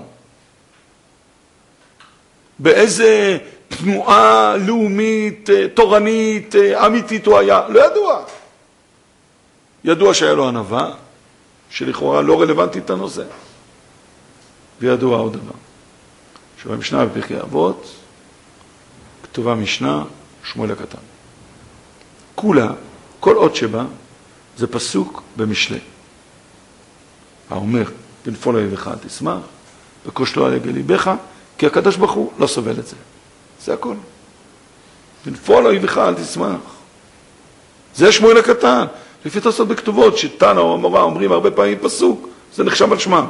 Speaker 1: באיזה תנועה לאומית, תורנית, אמיתית הוא היה? לא ידוע. ידוע שהיה לו ענווה, שלכאורה לא רלוונטית לנושא. וידוע עוד דבר. שבמשנה בפרקי אבות, כתובה משנה, שמואל הקטן. כולה, כל עוד שבה, זה פסוק במשלי. האומר, בנפול אויבך אל תשמח, וכושלו על יגל ליבך, כי הקדוש ברוך הוא לא סובל את זה. זה הכל. בנפול אויבך אל תשמח. זה שמואל הקטן. לפי תוספות בכתובות, שתנא או המורה אומרים הרבה פעמים פסוק, זה נחשב על שמם.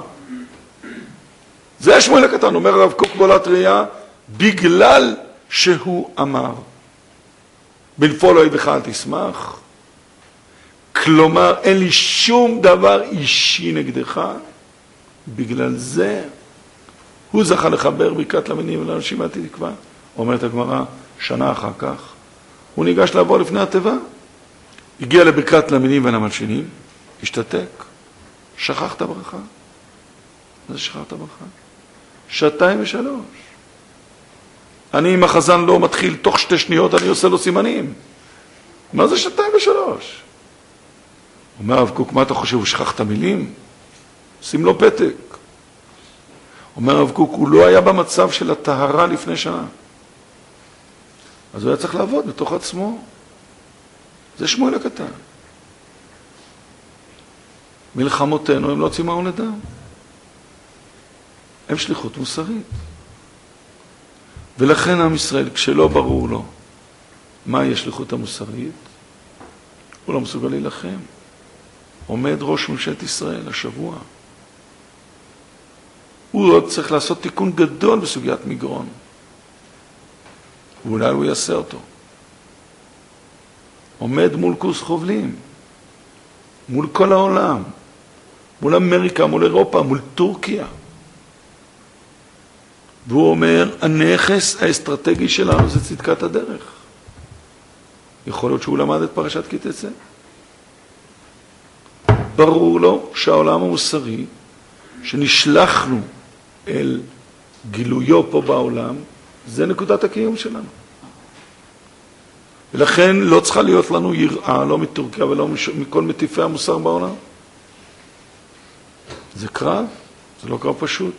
Speaker 1: זה שמואל הקטן, אומר הרב קוק בעולת ראייה, בגלל שהוא אמר, בנפול אויבך אל תשמח, כלומר, אין לי שום דבר אישי נגדך, בגלל זה הוא זכה לחבר ברכת למינים ולאנשים אל תהי תקווה. אומרת הגמרא, שנה אחר כך, הוא ניגש לעבור לפני התיבה, הגיע לברכת למינים ולמלשינים, השתתק, שכח את הברכה. מה זה שכח את הברכה? 2 ו3. אני עם החזן לא מתחיל תוך 2 שניות, אני עושה לו סימנים. מה זה 2 ו3? אומר הרב קוק, מה אתה חושב, הוא שכח את המילים? שים לו פתק. אומר הרב קוק, הוא לא היה במצב של הטהרה לפני שנה. אז הוא היה צריך לעבוד בתוך עצמו. זה שמואל הקטן. מלחמותינו הם לא צימאו לדם. הם שליחות מוסרית. ולכן עם ישראל, כשלא ברור לו מהי השליחות המוסרית, הוא לא מסוגל להילחם. עומד ראש ממשלת ישראל השבוע. הוא עוד צריך לעשות תיקון גדול בסוגיית מגרון. ואולי הוא יעשה אותו. עומד מול קורס חובלים, מול כל העולם, מול אמריקה, מול אירופה, מול טורקיה. והוא אומר, הנכס האסטרטגי שלנו זה צדקת הדרך. יכול להיות שהוא למד את פרשת כי תצא. ברור לו שהעולם המוסרי, שנשלחנו אל גילויו פה בעולם, זה נקודת הקיום שלנו. ולכן לא צריכה להיות לנו יראה, לא מטורקיה ולא מכל מטיפי המוסר בעולם. זה קרב, זה לא קרב פשוט.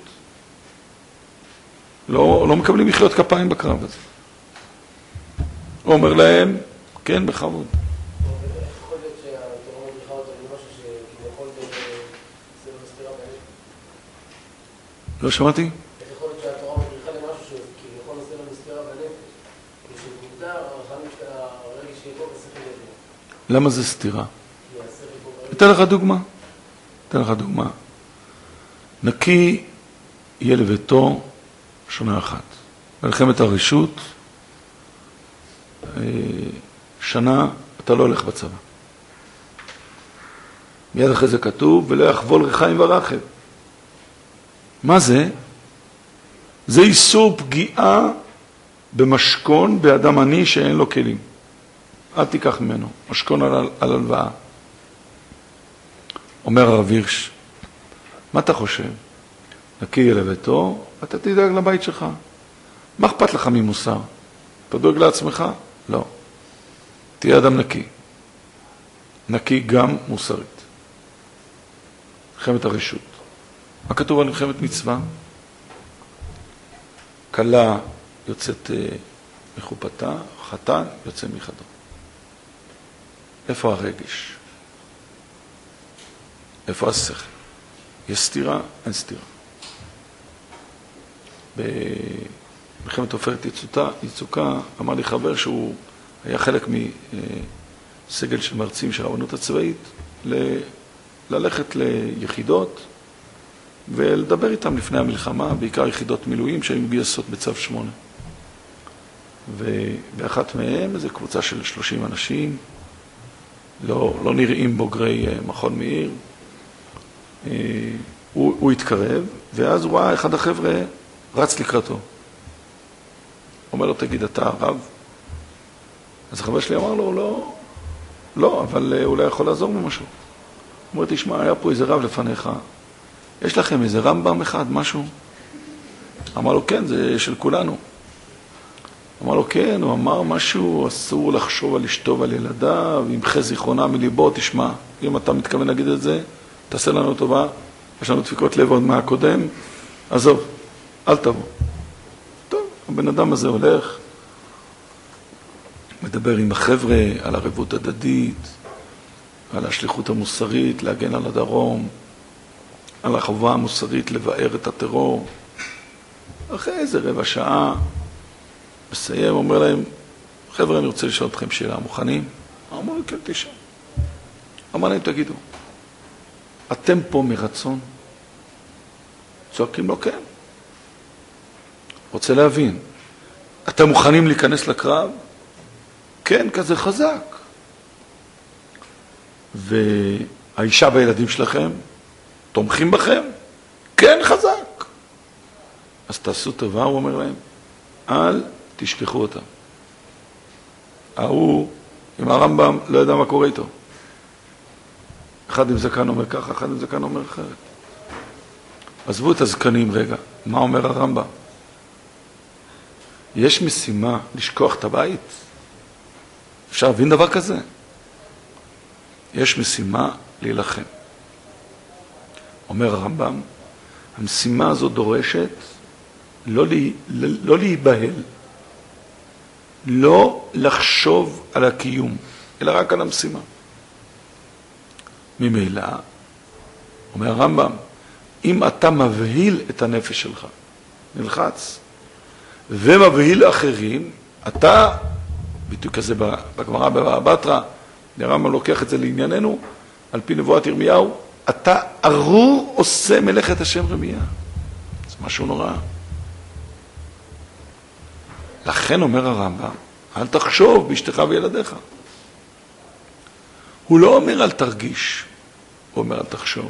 Speaker 1: לא מקבלים מחיאות כפיים בקרב הזה. הוא אומר להם, כן, בכבוד.
Speaker 2: איך יכול להיות שהתורה מדריכה אותו למשהו שכביכול זה לא מסתירה בנפש?
Speaker 1: לא שמעתי?
Speaker 2: איך יכול להיות שהתורה מדריכה למשהו שכביכול זה לא מסתירה בנפש? כשמוגדר, הרחמים של הרגש שיבוא בשכל יבוא.
Speaker 1: למה זה סתירה? אתן לך דוגמה. נקי יהיה לביתו שנה אחת. מלחמת הרשות, שנה אתה לא הולך בצבא. מיד אחרי זה כתוב, ולא יחבול ריחיים ורחב. מה זה? זה איסור פגיעה במשכון באדם עני שאין לו כלים. אל תיקח ממנו, משכון על הלוואה. אומר הרב הירש, מה אתה חושב? נקי יהיה לביתו, אתה תדאג לבית שלך. מה אכפת לך ממוסר? אתה דואג לעצמך? לא. תהיה אדם נקי. נקי גם מוסרית. מלחמת הרשות. מה כתוב על מלחמת מצווה? כלה יוצאת מחופתה, חתן יוצא מחדו. איפה הרגש? איפה השכל? יש סתירה? אין סתירה. במלחמת עופרת יצוקה אמר לי חבר שהוא היה חלק מסגל של מרצים של הרבנות הצבאית ללכת ליחידות ולדבר איתם לפני המלחמה, בעיקר יחידות מילואים שהיו מגייסות בצו 8. ובאחת מהם, איזו קבוצה של 30 אנשים, לא נראים בוגרי מכון מאיר. הוא התקרב, ואז הוא ראה אחד החבר'ה רץ לקראתו. אומר לו, תגיד, אתה הרב? אז החבר שלי אמר לו, לא, אבל אולי יכול לעזור במשהו. הוא אומר, תשמע, היה פה איזה רב לפניך, יש לכם איזה רמב"ם אחד, משהו? אמר לו, כן, זה של כולנו. אמר לו, כן, הוא אמר משהו, אסור לחשוב על אשתו ועל ילדיו, ימחה זיכרונה מליבו, תשמע, אם אתה מתכוון להגיד את זה, תעשה לנו טובה, יש לנו דפיקות לב עוד מהקודם, עזוב, אל תבוא. טוב, הבן אדם הזה הולך, מדבר עם החבר'ה על ערבות הדדית, על השליחות המוסרית להגן על הדרום, על החובה המוסרית לבאר את הטרור. אחרי איזה רבע שעה, מסיים, אומר להם, חבר'ה, אני רוצה לשאול אתכם שאלה, מוכנים? אמרו, כן, תשאל. אמר להם, תגידו, אתם פה מרצון? צועקים לו, כן. רוצה להבין, אתם מוכנים להיכנס לקרב? כן, כזה חזק. והאישה והילדים שלכם תומכים בכם? כן, חזק. אז תעשו טובה, הוא אומר להם, אל תשכחו אותם. ההוא עם הרמב"ם לא יודע מה קורה איתו. אחד עם זקן אומר ככה, אחד עם זקן אומר אחרת. עזבו את הזקנים רגע, מה אומר הרמב"ם? יש משימה לשכוח את הבית? אפשר להבין דבר כזה? יש משימה להילחם. אומר הרמב"ם, המשימה הזו דורשת לא להיבהל, לא לחשוב על הקיום, אלא רק על המשימה. ממילא, אומר הרמב"ם, אם אתה מבהיל את הנפש שלך, נלחץ, ומבהיל אחרים, אתה, ביטוי כזה בגמרא בבבא בתרא, הרמב"ם לוקח את זה לענייננו, על פי נבואת ירמיהו, אתה ארור עושה מלאכת השם רמייה. זה משהו נורא. לכן אומר הרמב"ם, אל תחשוב באשתך וילדיך. הוא לא אומר אל תרגיש, הוא אומר אל תחשוב.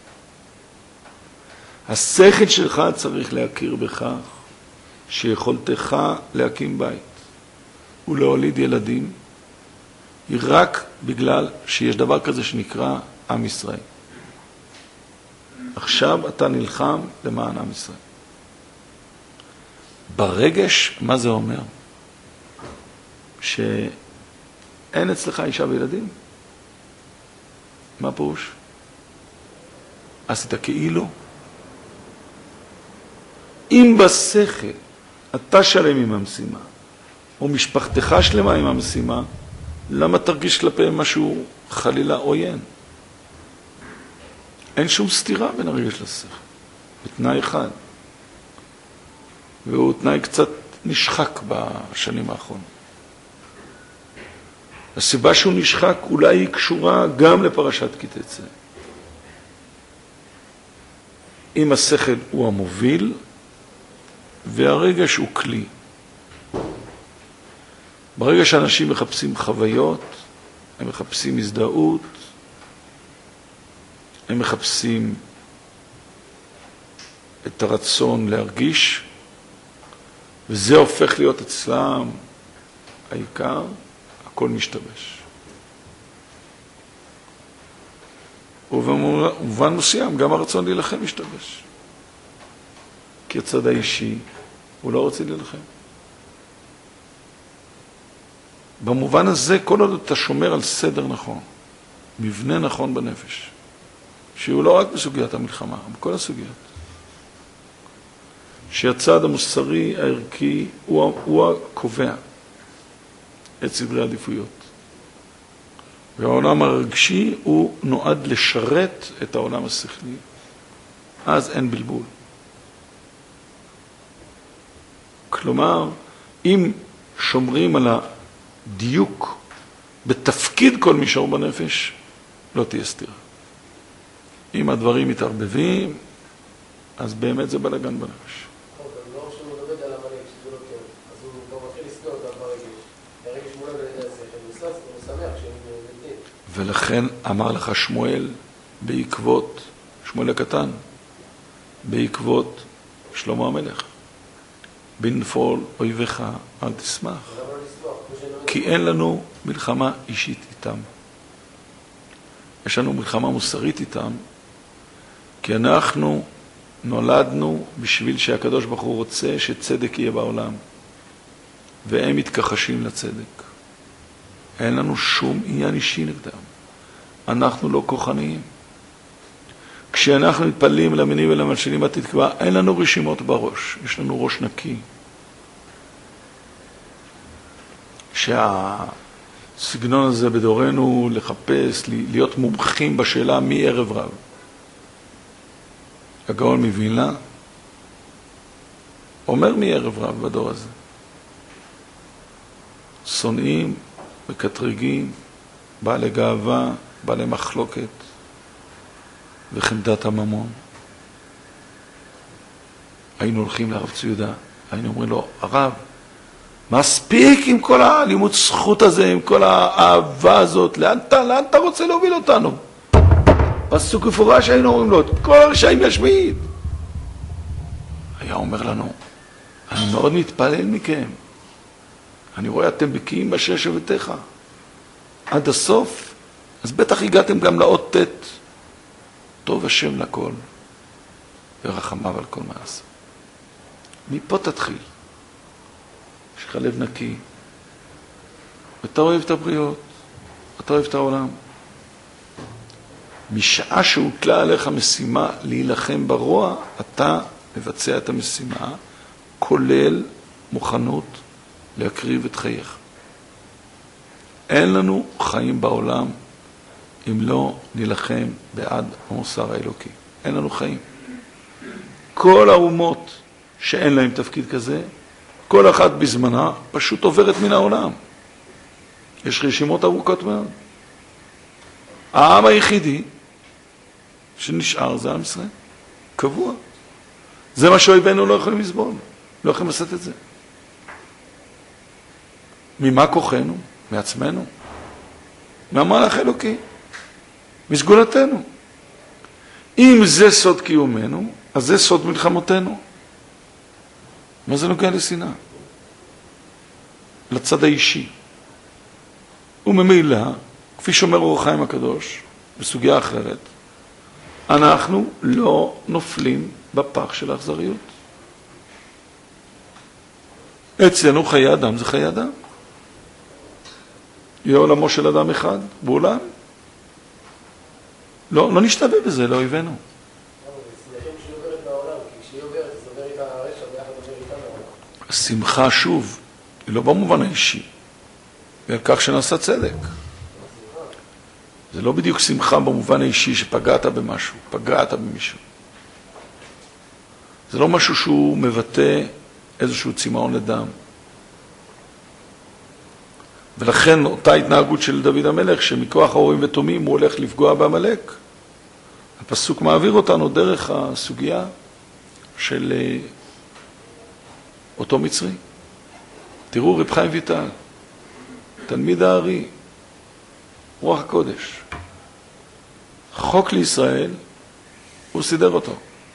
Speaker 1: השכל שלך צריך להכיר בכך שיכולתך להקים בית ולהוליד ילדים היא רק בגלל שיש דבר כזה שנקרא עם ישראל. עכשיו אתה נלחם למען עם ישראל. ברגש, מה זה אומר? שאין אצלך אישה וילדים? מה פירוש? עשית כאילו? אם בשכל אתה שלם עם המשימה, או משפחתך שלמה עם המשימה, למה תרגיש כלפיהם משהו חלילה עוין? אין שום סתירה בין הרגש לשכל. בתנאי אחד. והוא תנאי קצת נשחק בשנים האחרונות. הסיבה שהוא נשחק אולי היא קשורה גם לפרשת כי תצא. אם השכל הוא המוביל, והרגש הוא כלי. ברגע שאנשים מחפשים חוויות, הם מחפשים הזדהות, הם מחפשים את הרצון להרגיש, וזה הופך להיות אצלם העיקר, הכל משתבש. ובמובן מסוים גם הרצון להילחם משתבש. כי הצד האישי הוא לא רוצה להילחם. במובן הזה כל עוד אתה שומר על סדר נכון, מבנה נכון בנפש, שהוא לא רק בסוגיית המלחמה, בכל הסוגיות. שהצד המוסרי הערכי הוא הקובע את סדרי העדיפויות. והעולם הרגשי הוא נועד לשרת את העולם השכלי. אז אין בלבול. כלומר, אם שומרים על הדיוק בתפקיד כל מישור בנפש, לא תהיה סתירה. אם הדברים מתערבבים, אז באמת זה בלגן בנפש.
Speaker 2: לא שהוא מדבר על המלאק, שזה לא טוב. אז הוא גם מתחיל לסגור אותם ברגש. הרגש מולד על ידי השכל, הוא שמח שהם נגדים.
Speaker 1: ולכן אמר לך שמואל, בעקבות, שמואל הקטן, בעקבות שלמה המלך, בנפול אויבך אל תשמח, כי אין לנו מלחמה אישית איתם. יש לנו מלחמה מוסרית איתם, כי אנחנו נולדנו בשביל שהקדוש ברוך הוא רוצה שצדק יהיה בעולם, והם מתכחשים לצדק. אין לנו שום עניין אישי נגדם. אנחנו לא כוחניים. כשאנחנו מתפללים למינים ולמלשינים התקווה, אין לנו רשימות בראש, יש לנו ראש נקי. שהסגנון הזה בדורנו לחפש, להיות מומחים בשאלה מי ערב רב. הגאון מווילנה אומר מי ערב רב בדור הזה. שונאים וקטרגים, בעלי גאווה, בעלי מחלוקת וחמדת הממון. היינו הולכים לרב ציודה, היינו אומרים לו, הרב, מספיק עם כל הלימוד זכות הזה, עם כל האהבה הזאת, לאן אתה רוצה להוביל אותנו? פסוק מפורש היינו אומרים לו, כל הרשעים ישמיד. היה אומר לנו, אני מאוד מתפלל מכם, אני רואה אתם בקיאים בשש שבתך עד הסוף, אז בטח הגעתם גם לאות ת', טוב השם לכל ורחמיו על כל מעשה. מפה תתחיל, יש לך לב נקי, ואתה אוהב את הבריות, אתה אוהב את העולם. משעה שהוטלה עליך משימה להילחם ברוע, אתה מבצע את המשימה, כולל מוכנות להקריב את חייך. אין לנו חיים בעולם אם לא נילחם בעד המוסר האלוקי. אין לנו חיים. כל האומות שאין להם תפקיד כזה, כל אחת בזמנה פשוט עוברת מן העולם. יש רשימות ארוכות מאוד. העם היחידי שנשאר זה עם ישראל. קבוע. זה מה שאויבינו לא יכולים לסבול. לא יכולים לעשות את זה. ממה כוחנו? מעצמנו. מהמהלך אלוקי. מסגולתנו. אם זה סוד קיומנו, אז זה סוד מלחמותינו. מה זה נוגע לשנאה? לצד האישי. וממילא, כפי שאומר אור החיים הקדוש, בסוגיה אחרת, אנחנו לא נופלים בפח של האכזריות. אצלנו חיי אדם זה חיי אדם. יהיה עולמו של אדם אחד בעולם. לא נשתווה בזה, לא אויבינו. השמחה שוב, היא לא במובן האישי, ועל כך שנעשה צדק. זה לא בדיוק שמחה במובן האישי שפגעת במשהו, פגעת במישהו. זה לא משהו שהוא מבטא איזשהו צמאון לדם. ולכן אותה התנהגות של דוד המלך, שמכוח האורים ותומים הוא הולך לפגוע בעמלק. הפסוק מעביר אותנו דרך הסוגיה של אותו מצרי. תראו רב חיים ויטל, תלמיד הארי, רוח הקודש. חוק לישראל, הוא סידר אותו.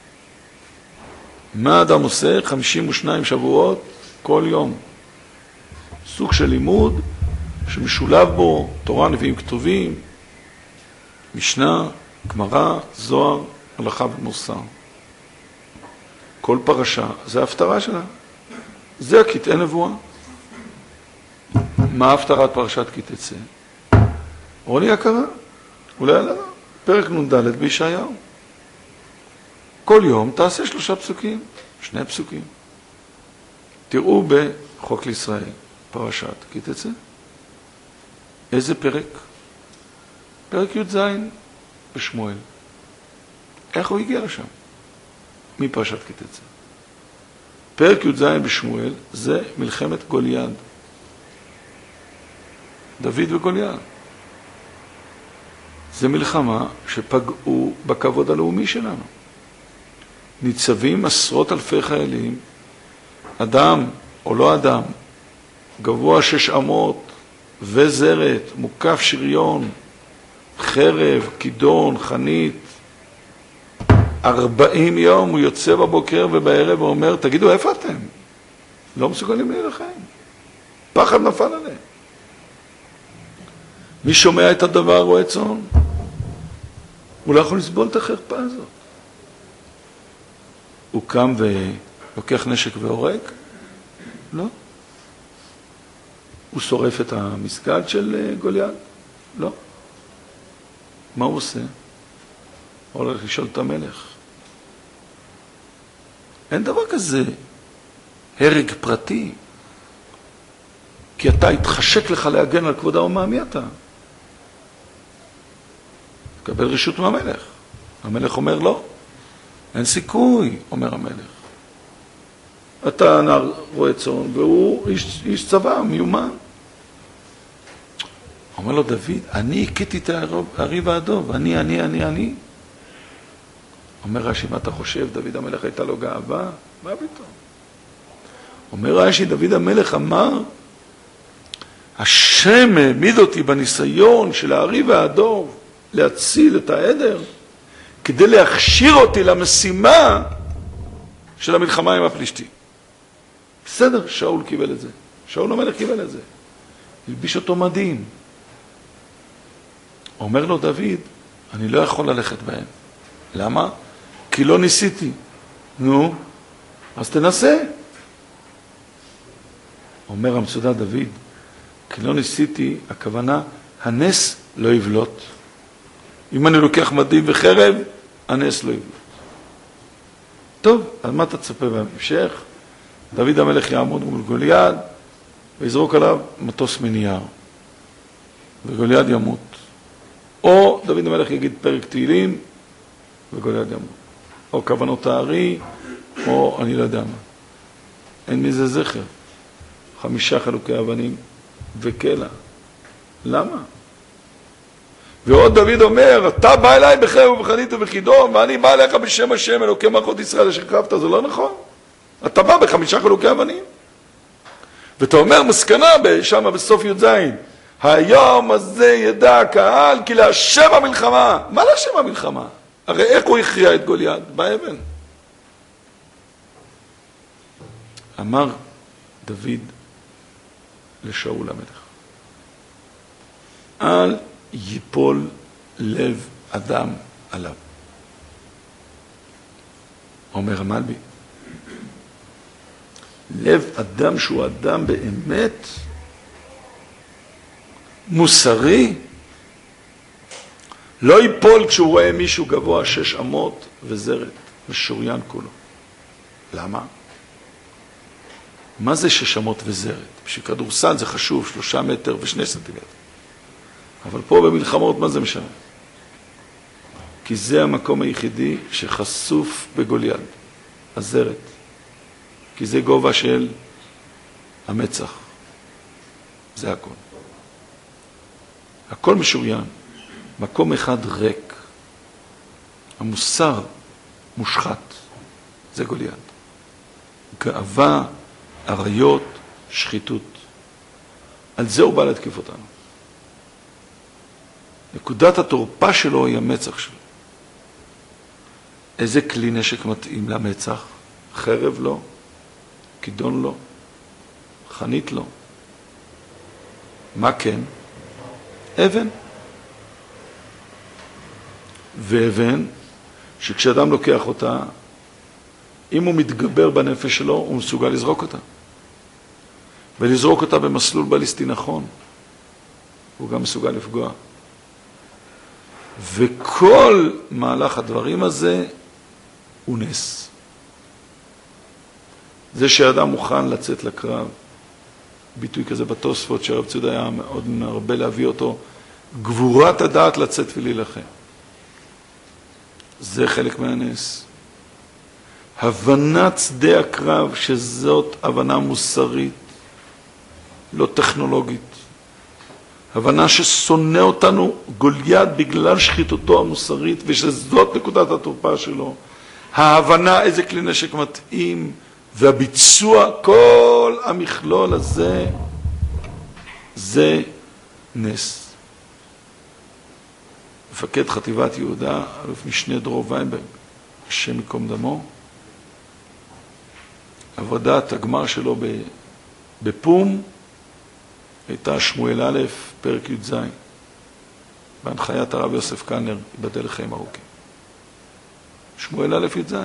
Speaker 1: מה אדם עושה? 52 שבועות כל יום. סוג של לימוד שמשולב בו תורה, נביאים, כתובים, משנה, גמרא, זוהר, הלכה ומוסר. כל פרשה, זה ההפטרה שלה. זה הקטעי נבואה. מה הפטרת פרשת כי תצא? רוני יקרה, אולי עלה, פרק נ"ד בישעיהו. כל יום תעשה 3 פסוקים, 2 פסוקים. תראו בחוק לישראל, פרשת כי תצא. איזה פרק? פרק י"ז בשמואל. איך הוא הגיע לשם? מפרשת כי תצא. פרק י"ז בשמואל זה מלחמת גוליית. דוד וגוליית. זה מלחמה שפגעו בכבוד הלאומי שלנו. ניצבים עשרות אלפי חיילים, אדם או לא אדם, גבוה 6 אמות וזרת, מוקף שריון, חרב, כידון, חנית. 40 יום הוא יוצא בבוקר ובערב ואומר, תגידו, איפה אתם? לא מסוגלים להילחם. פחד נפל עליהם. מי שומע את הדבר רואה צאן? הוא לא יכול לסבול את החרפה הזאת. הוא קם ולוקח נשק והורג? לא. הוא שורף את המסגד של גוליית? לא. מה הוא עושה? הוא הולך לשאול את המלך. אין דבר כזה הרג פרטי, כי אתה התחשק לך להגן על כבוד האומה. מי אתה? תקבל רשות מהמלך. המלך אומר לא, אין סיכוי, אומר המלך. אתה נער רואה צאן והוא איש צבא מיומן. אומר לו דוד, אני הכיתי את הריב האדום, אני. אומר רש"י, מה אתה חושב? דוד המלך הייתה לו גאווה? מה פתאום? אומר רש"י, דוד המלך אמר, השם העמיד אותי בניסיון של הריב האדום להציל את העדר, כדי להכשיר אותי למשימה של המלחמה עם הפלישתים. בסדר, שאול קיבל את זה. שאול המלך קיבל את זה. הלביש אותו מדהים. אומר לו דוד, אני לא יכול ללכת בהם. למה? כי לא ניסיתי. נו, אז תנסה. אומר המצודה דוד, כי לא ניסיתי, הכוונה, הנס לא יבלוט. אם אני לוקח מדים וחרב, הנס לא יבלוט. טוב, אז מה אתה צפה בהמשך? דוד המלך יעמוד מול גוליית, ויזרוק עליו מטוס מנייר. וגוליית ימות. או דוד המלך יגיד פרק תהילים, וגוליית ימות. או כוונות הארי, או אני לא יודע מה. אין מזה זכר. 5 חלוקי אבנים וקלע. למה? ועוד דוד אומר, אתה בא אליי בחרב ובחנית ובכידון, ואני בא אליך בשם השם, אלוקי מערכות ישראל אשר קרבת. זה לא נכון. אתה בא ב5 חלוקי אבנים. ואתה אומר מסקנה שם בסוף י"ז, היום הזה ידע הקהל כי להשם המלחמה. מה להשם המלחמה? הרי איך הוא הכריע את גוליית? באבן. אמר דוד לשאול המלך, אל ייפול לב אדם עליו. אומר המלבי, לב אדם שהוא אדם באמת מוסרי, לא ייפול כשהוא רואה מישהו גבוה 6 אמות וזרת, משוריין כולו. למה? מה זה 6 אמות וזרת? בשביל כדורסל זה חשוב, 3 מטר ו2 סנטימטר. אבל פה במלחמות מה זה משנה? כי זה המקום היחידי שחשוף בגוליית, הזרת. כי זה גובה של המצח. זה הכל. הכל משוריין. מקום אחד ריק. המוסר מושחת. זה גוליית. גאווה, עריות, שחיתות. על זה הוא בא להתקיף אותנו. נקודת התורפה שלו היא המצח שלו. איזה כלי נשק מתאים למצח? חרב לא, כידון לא, חנית לא. מה כן? אבן. ואבן, שכשאדם לוקח אותה, אם הוא מתגבר בנפש שלו, הוא מסוגל לזרוק אותה. ולזרוק אותה במסלול בליסטי נכון. הוא גם מסוגל לפגוע. וכל מהלך הדברים הזה הוא נס. זה שאדם מוכן לצאת לקרב, ביטוי כזה בתוספות שהרב צוד היה מאוד מרבה להביא אותו, גבורת הדעת לצאת ולהילחם. זה חלק מהנס. הבנת שדה הקרב, שזאת הבנה מוסרית, לא טכנולוגית. הבנה ששונא אותנו גוליית בגלל שחיתותו המוסרית, ושזאת נקודת התורפה שלו. ההבנה איזה כלי נשק מתאים, והביצוע, כל המכלול הזה, זה נס. מפקד חטיבת יהודה, אלוף משנה דרור ויינברג, השם יקום דמו. עבודת הגמר שלו בפום הייתה שמואל א', פרק י"ז, בהנחיית הרב יוסף קלנר, ייבדל לחיים ארוכים. שמואל א' י"ז.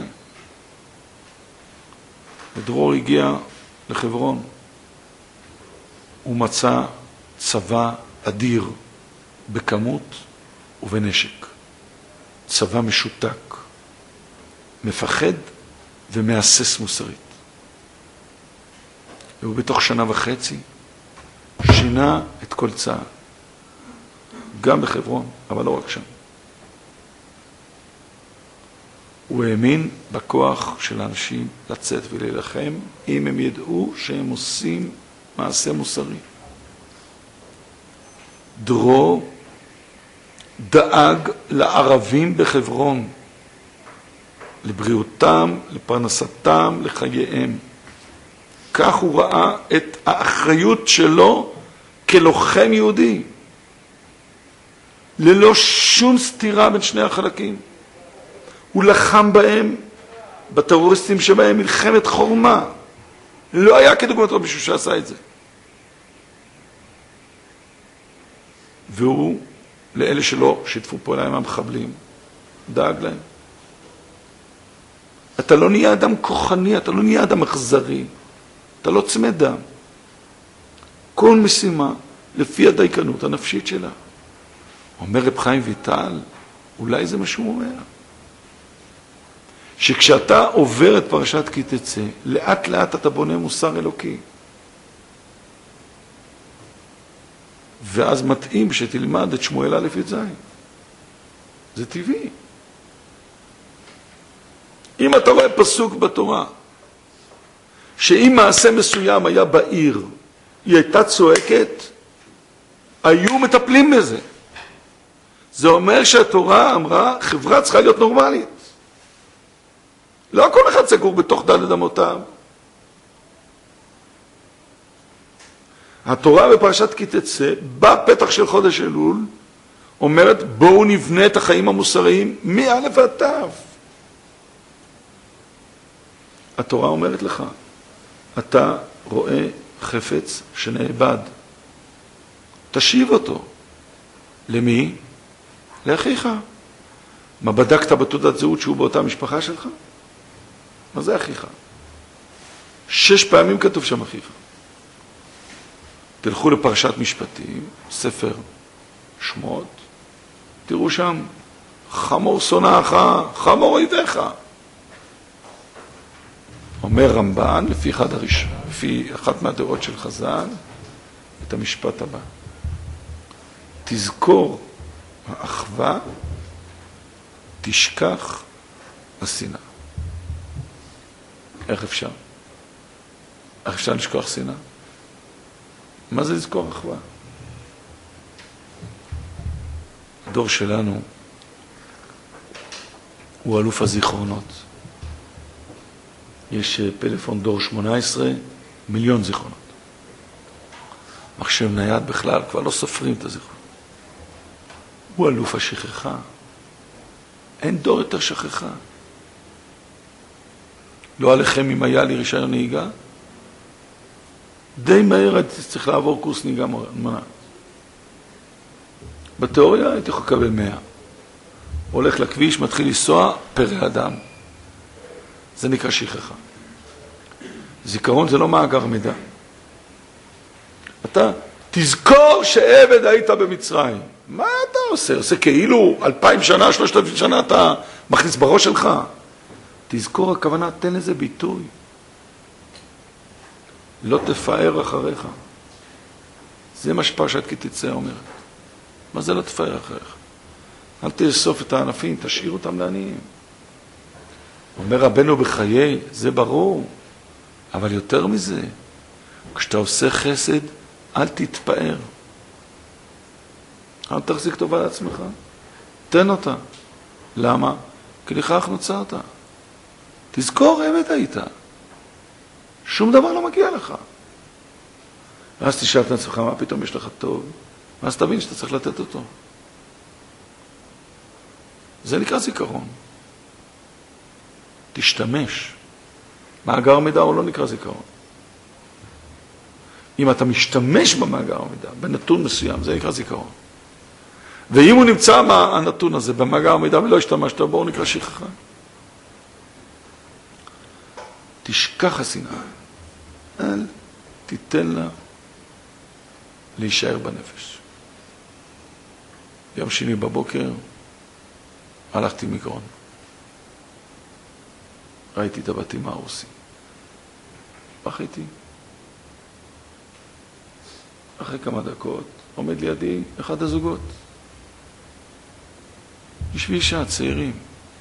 Speaker 1: ודרור הגיע לחברון. הוא מצא צבא אדיר בכמות ובנשק. צבא משותק, מפחד ומאסס מוסרית. והוא בתוך 1.5 שנה שינה את כל צה"ל. גם בחברון, אבל לא רק שם. הוא האמין בכוח של האנשים לצאת ולהילחם, אם הם ידעו שהם עושים מעשה מוסרי. דרור דאג לערבים בחברון, לבריאותם, לפרנסתם, לחייהם. כך הוא ראה את האחריות שלו כלוחם יהודי, ללא שום סתירה בין שני החלקים. הוא לחם בהם, בטרוריסטים שבהם, מלחמת חורמה. לא היה כדוגמת רבי מישהו שעשה את זה. והוא, לאלה שלא שיתפו פעולה עם המחבלים, דאג להם. אתה לא נהיה אדם כוחני, אתה לא נהיה אדם אכזרי, אתה לא צמא דם. כל משימה לפי הדייקנות הנפשית שלה. אומר רב חיים ויטל, אולי זה מה שהוא אומר. שכשאתה עובר את פרשת כי תצא, לאט לאט אתה בונה מוסר אלוקי. ואז מתאים שתלמד את שמואל א' י"ז. זה טבעי. אם אתה רואה פסוק בתורה, שאם מעשה מסוים היה בעיר, היא הייתה צועקת, היו מטפלים בזה. זה אומר שהתורה אמרה, חברה צריכה להיות נורמלית. לא כל אחד סגור בתוך דלת אמותיו. התורה בפרשת כי תצא, בפתח של חודש אלול, אומרת, בואו נבנה את החיים המוסריים מא' ועד ת'. התורה אומרת לך, אתה רואה חפץ שנאבד. תשיב אותו. למי? לאחיך. מה, בדקת בתעודת זהות שהוא באותה משפחה שלך? מה זה אחיך? 6 פעמים כתוב שם אחיך. תלכו לפרשת משפטים, ספר שמות, תראו שם, חמור שונאך, חמור אויביך. אומר רמב"ן, לפי אחת מהדעות של חז"ל, את המשפט הבא. תזכור האחווה, תשכח השנאה. איך אפשר? איך אפשר לשכוח שנאה? מה זה לזכור אחווה? הדור שלנו הוא אלוף הזיכרונות. יש פלאפון דור 18, מיליון זיכרונות. מחשב נייד בכלל, כבר לא סופרים את הזיכרונות. הוא אלוף השכחה. אין דור יותר שכחה. לא עליכם אם היה לי רישיון נהיגה. די מהר הייתי צריך לעבור קורס נהיגה מונעת. בתיאוריה הייתי יכול לקבל 100. הולך לכביש, מתחיל לנסוע, פרא אדם. זה נקרא שכחה. זיכרון זה לא מאגר מידע. אתה תזכור שעבד היית במצרים. מה אתה עושה? עושה כאילו 2,000 שנה, 3,000 שנה אתה מכניס בראש שלך. תזכור, הכוונה, תן לזה ביטוי. לא תפאר אחריך. זה מה שפרשת כי תצא אומרת. מה זה לא תפאר אחריך? אל תאסוף את הענפים, תשאיר אותם לעניים. אומר רבנו בחיי, זה ברור. אבל יותר מזה, כשאתה עושה חסד, אל תתפאר. אל תחזיק טובה לעצמך. תן אותה. למה? כי לכך נוצרת. תזכור, עבד היית. שום דבר לא מגיע לך. ואז תשאל את עצמך, מה פתאום יש לך טוב? ואז תבין שאתה צריך לתת אותו. זה נקרא זיכרון. תשתמש. מאגר מידע הוא לא נקרא זיכרון. אם אתה משתמש במאגר מידע, בנתון מסוים, זה נקרא זיכרון. ואם הוא נמצא הנתון הזה במאגר מידע ולא השתמשת בו, הוא נקרא שכחה. תשכח השנאה. אל תיתן לה להישאר בנפש. יום שני בבוקר הלכתי מגרון. ראיתי את הבתים הרוסים. בכיתי. אחרי כמה דקות עומד לידי אחד הזוגות. איש ואישה צעירים.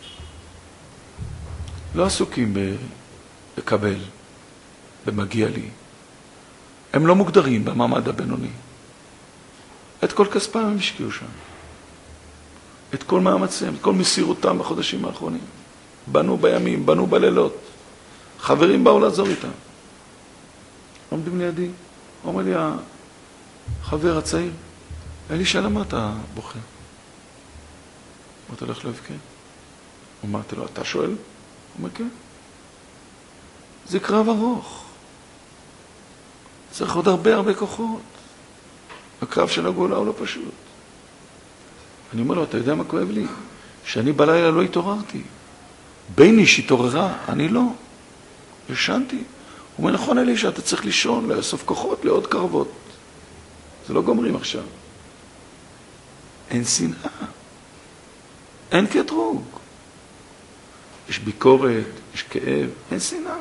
Speaker 1: לא עסוקים בקבל, במגיע לי. הם לא מוגדרים במעמד הבינוני. את כל כספם הם השקיעו שם. את כל מאמציהם, את כל מסירותם בחודשים האחרונים. בנו בימים, בנו בלילות. חברים באו לעזור איתם. עומדים לידי. אומר לי החבר הצעיר, אלישע, למה אתה בוכה? אמרתי לו, איך לא אבכה? אמרתי לו, אתה שואל? הוא אומר, כן. זה קרב ארוך. צריך עוד הרבה כוחות. הקרב של הגאולה הוא לא פשוט. אני אומר לו, אתה יודע מה כואב לי? שאני בלילה לא התעוררתי. בייניש התעוררה, אני לא. ישנתי. הוא אומר, נכון אלישע, אתה צריך לישון, לאסוף כוחות, לעוד קרבות. זה לא גומרים עכשיו. אין שנאה. אין קטרוג. יש ביקורת, יש כאב, אין שנאה.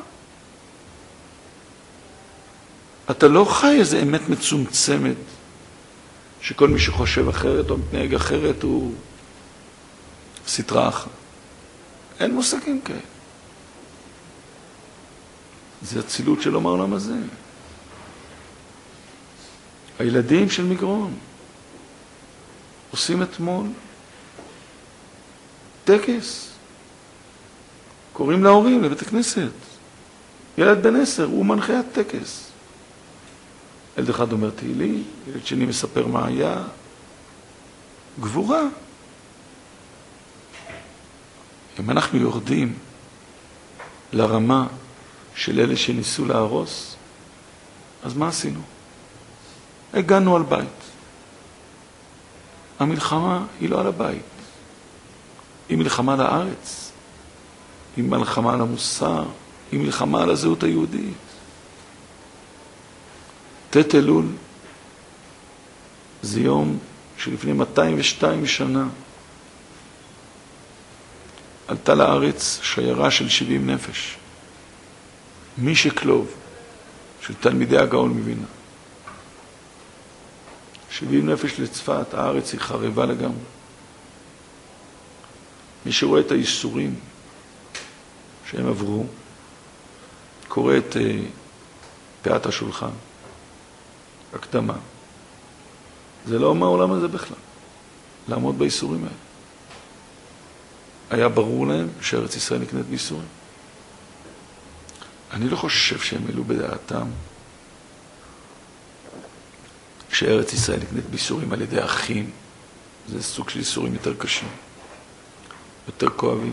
Speaker 1: אתה לא חי איזה אמת מצומצמת, שכל מי שחושב אחרת או מתנהג אחרת הוא סתרה אחת. אין מושגים כאלה. זה הצילות של העולם הזה. הילדים של מגרון עושים אתמול טקס. קוראים להורים לבית הכנסת. ילד בן 10, הוא מנחה הטקס. ילד אחד אומר תהילים, ילד שני מספר מה היה. גבורה. אם אנחנו יורדים לרמה של אלה שניסו להרוס, אז מה עשינו? הגענו על בית. המלחמה היא לא על הבית. היא מלחמה על הארץ. היא מלחמה על המוסר. היא מלחמה על הזהות היהודית. תת אלול זה יום שלפני 202 שנה עלתה לארץ שיירה של 70 נפש. משקלוב, של תלמידי הגאון מווילנה. 70 נפש לצפת, הארץ היא חרבה לגמרי. מי שרואה את האיסורים שהם עברו, קורא את פאת השולחן, הקדמה. זה לא מהעולם הזה בכלל, לעמוד באיסורים האלה. היה ברור להם שארץ ישראל נקנית באיסורים. אני לא חושב שהם העלו בדעתם שארץ ישראל נקנית באיסורים על ידי אחים. זה סוג של איסורים יותר קשים, יותר כואבים.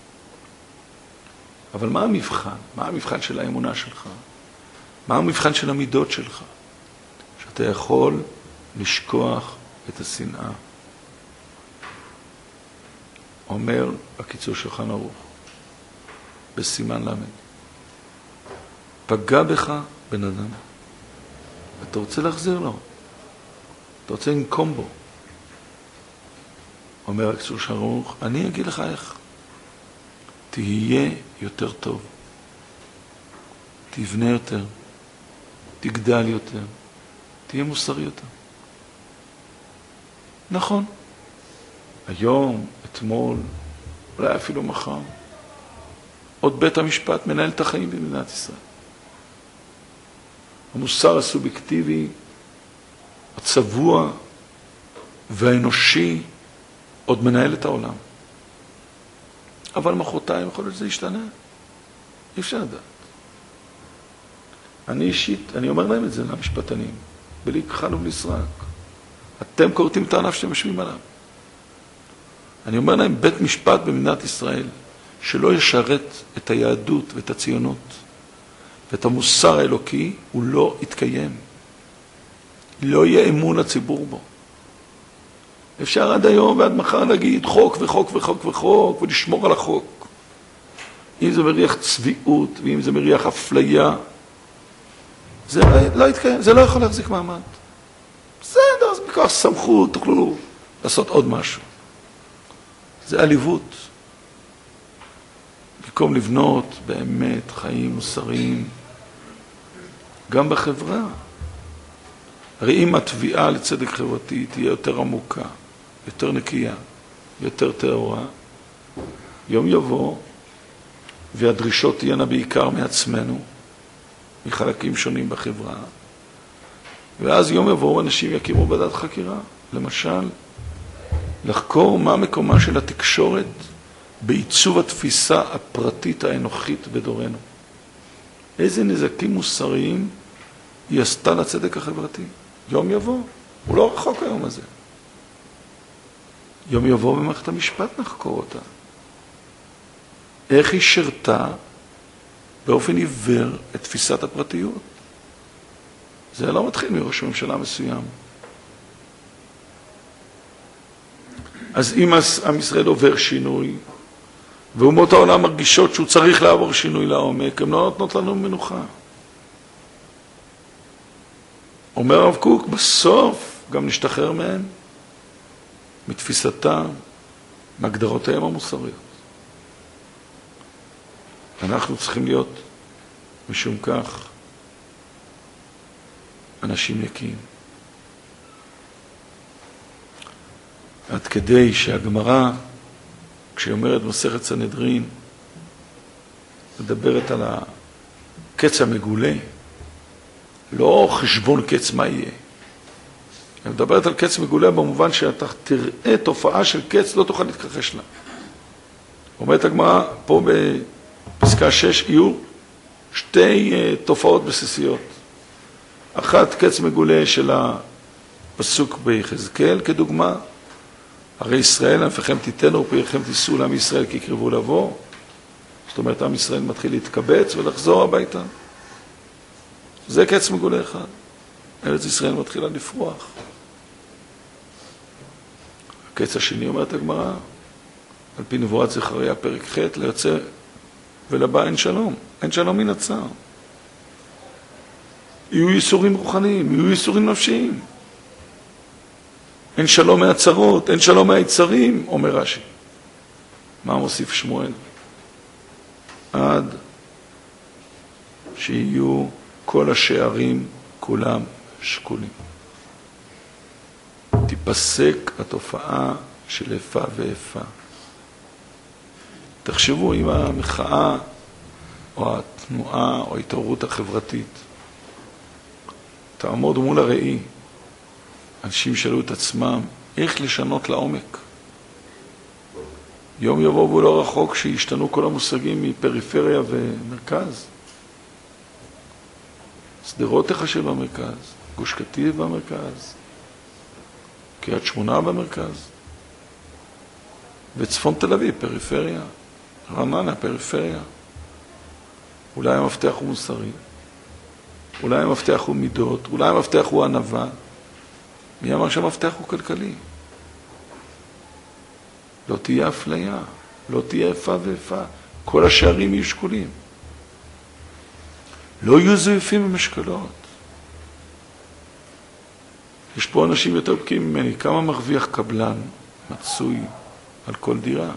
Speaker 1: אבל מה המבחן? מה המבחן של האמונה שלך? מה המבחן של המידות שלך? שאתה יכול לשכוח את השנאה. אומר הקיצור של שולחן ערוך בסימן למד. פגע בך בן אדם. אתה רוצה להחזיר לו. אתה רוצה לנקום בו. אומר הקיצור של שולחן ערוך, אני אגיד לך איך. תהיה יותר טוב. תבנה יותר. תגדל יותר. תהיה מוסרי יותר. נכון. היום, אתמול, אולי אפילו מחר, עוד בית המשפט מנהל את החיים במדינת ישראל. המוסר הסובייקטיבי, הצבוע והאנושי עוד מנהל את העולם. אבל מחרתיים יכול להיות שזה ישתנה. אי אפשר לדעת. אני אישית, אני אומר להם את זה למשפטנים, בלי כחל ובלי סרק. אתם קוראים את הענף שאתם משווים עליו. אני אומר להם, בית משפט במדינת ישראל, שלא ישרת את היהדות ואת הציונות ואת המוסר האלוקי, הוא לא יתקיים. לא יהיה אמון הציבור בו. אפשר עד היום ועד מחר להגיד חוק וחוק וחוק וחוק ולשמור על החוק. אם זה מריח צביעות ואם זה מריח אפליה, זה לא יתקיים, זה לא יכול להחזיק מעמד. בסדר, אז בכוח סמכות תוכלו לעשות עוד משהו. זה עליבות. במקום לבנות באמת חיים מוסריים, גם בחברה. הרי אם התביעה לצדק חברתי תהיה יותר עמוקה, יותר נקייה, יותר טהורה, יום יבוא, והדרישות תהיינה בעיקר מעצמנו, מחלקים שונים בחברה, ואז יום יבוא אנשים יקימו ועדת חקירה. למשל, לחקור מה מקומה של התקשורת בעיצוב התפיסה הפרטית האנוכית בדורנו. איזה נזקים מוסריים היא עשתה לצדק החברתי. יום יבוא, הוא לא רחוק היום הזה. יום יבוא במערכת המשפט נחקור אותה. איך היא שרתה באופן עיוור את תפיסת הפרטיות. זה לא מתחיל מראש ממשלה מסוים. אז אם עם ישראל עובר שינוי, ואומות העולם מרגישות שהוא צריך לעבור שינוי לעומק, הן לא נותנות לנו מנוחה. אומר הרב קוק, בסוף גם נשתחרר מהם, מתפיסתם, מהגדרותיהם המוסריות. אנחנו צריכים להיות, משום כך, אנשים נקיים. עד כדי שהגמרא, כשהיא אומרת מסכת סנהדרין, מדברת על הקץ המגולה, לא חשבון קץ מה יהיה. היא מדברת על קץ מגולה במובן שאתה תראה תופעה של קץ, לא תוכל להתכחש לה. אומרת הגמרא, פה בפסקה 6, יהיו שתי תופעות בסיסיות. אחת, קץ מגולה של הפסוק ביחזקאל, כדוגמה, הרי ישראל, ענפיכם תיתנו ופריכם תישאו לעם ישראל כי יקרבו לבוא. זאת אומרת, עם ישראל מתחיל להתקבץ ולחזור הביתה. זה קץ מגולה אחד. ארץ ישראל מתחילה לפרוח. הקץ השני, אומרת הגמרא, על פי נבואת זכריה פרק ח', ליוצא ולבא אין שלום. אין שלום מן הצער. יהיו ייסורים רוחניים, יהיו ייסורים נפשיים. אין שלום מהצרות, אין שלום מהיצרים, אומר רש"י. מה מוסיף שמואל? עד שיהיו כל השערים כולם שקולים. תיפסק התופעה של איפה ואיפה. תחשבו אם המחאה או התנועה או ההתעוררות החברתית תעמוד מול הראי, אנשים שאלו את עצמם איך לשנות לעומק. יום יבוא והוא לא רחוק שישתנו כל המושגים מפריפריה ומרכז. שדרות תחשב במרכז, גוש קטיף במרכז, קריית שמונה במרכז, וצפון תל אביב, פריפריה, רעננה, פריפריה. אולי המפתח הוא מוסרי, אולי המפתח הוא מידות, אולי המפתח הוא ענווה. מי אמר שהמפתח הוא כלכלי? לא תהיה אפליה, לא תהיה איפה ואיפה. כל השערים יהיו שקולים. לא יהיו זויפים במשקלות. יש פה אנשים יותר בקיאים ממני. כמה מרוויח קבלן מצוי על כל דירה?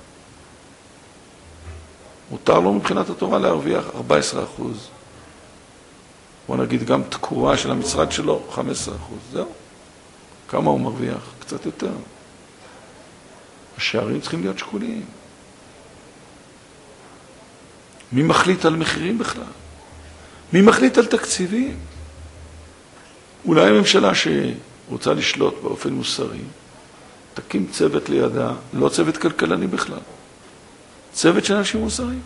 Speaker 1: מותר לו מבחינת התורה להרוויח 14%. בוא נגיד גם תקורה של המשרד שלו, 15%. זהו. כמה הוא מרוויח? קצת יותר. השערים צריכים להיות שקולים. מי מחליט על מחירים בכלל? מי מחליט על תקציבים? אולי הממשלה שרוצה לשלוט באופן מוסרי, תקים צוות לידה, לא צוות כלכלני בכלל. צוות של אנשים מוסריים.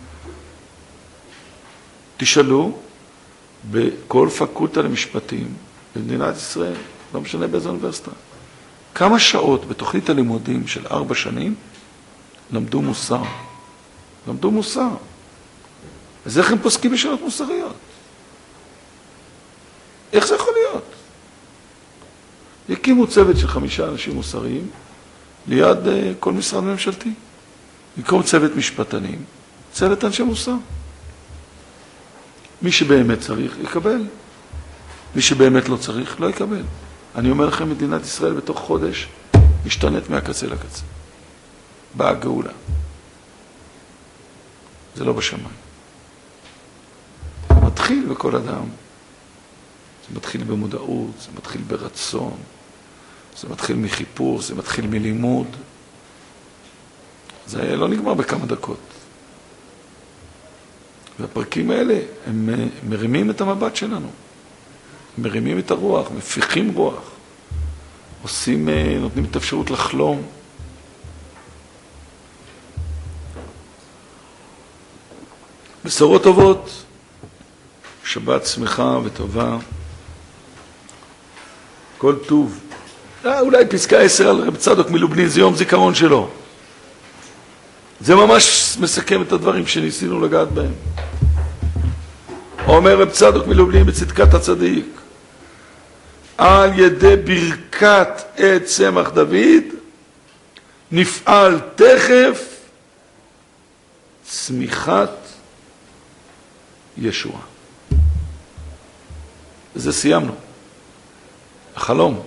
Speaker 1: תשאלו בכל פקולטה למשפטים במדינת ישראל, לא משנה באיזו אוניברסיטה, כמה שעות בתוכנית הלימודים של 4 שנים למדו מוסר. למדו מוסר. אז איך הם פוסקים בשאלות מוסריות? איך זה יכול להיות? יקימו צוות של 5 אנשים מוסריים ליד כל משרד ממשלתי. יקום צוות משפטנים, צוות אנשי מוסר. מי שבאמת צריך, יקבל. מי שבאמת לא צריך, לא יקבל. אני אומר לכם, מדינת ישראל בתוך חודש משתנית מהקצה לקצה. באה גאולה. זה לא בשמיים. זה מתחיל בכל אדם. זה מתחיל במודעות, זה מתחיל ברצון, זה מתחיל מחיפוש, זה מתחיל מלימוד. זה לא נגמר בכמה דקות. והפרקים האלה, הם מרימים את המבט שלנו. מרימים את הרוח, מפיחים רוח. נותנים את האפשרות לחלום. בשורות טובות, שבת שמחה וטובה. כל טוב. אולי פסקה 10 על רב צדוק מלובלין, זה יום זיכרון שלו. זה ממש מסכם את הדברים שניסינו לגעת בהם. אומר רב צדוק מלובלין בצדקת הצדיק, על ידי ברכת עת צמח דוד נפעל תכף צמיחת ישוע. וזה סיימנו. החלום,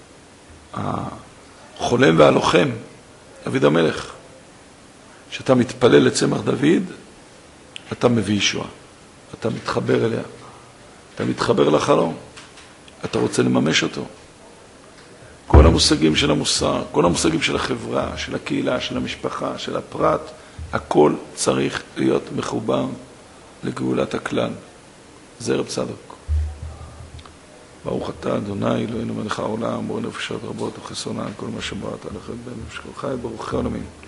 Speaker 1: החולם והלוחם, דוד המלך, שאתה מתפלל לצמח דוד, אתה מביא ישוע. אתה מתחבר אליה. אתה מתחבר לחלום. אתה רוצה לממש אותו. כל המושגים של המוסר, כל המושגים של החברה, של הקהילה, של המשפחה, של הפרט, הכל צריך להיות מחובר לגאולת הכלל. זה רב צדוק. ברוך אתה, אדוני, אלוהינו מלך העולם, בורא נפשות רבות וחסרונן, כל מה שבראת לך בנפשך, חי ברוך העולמים.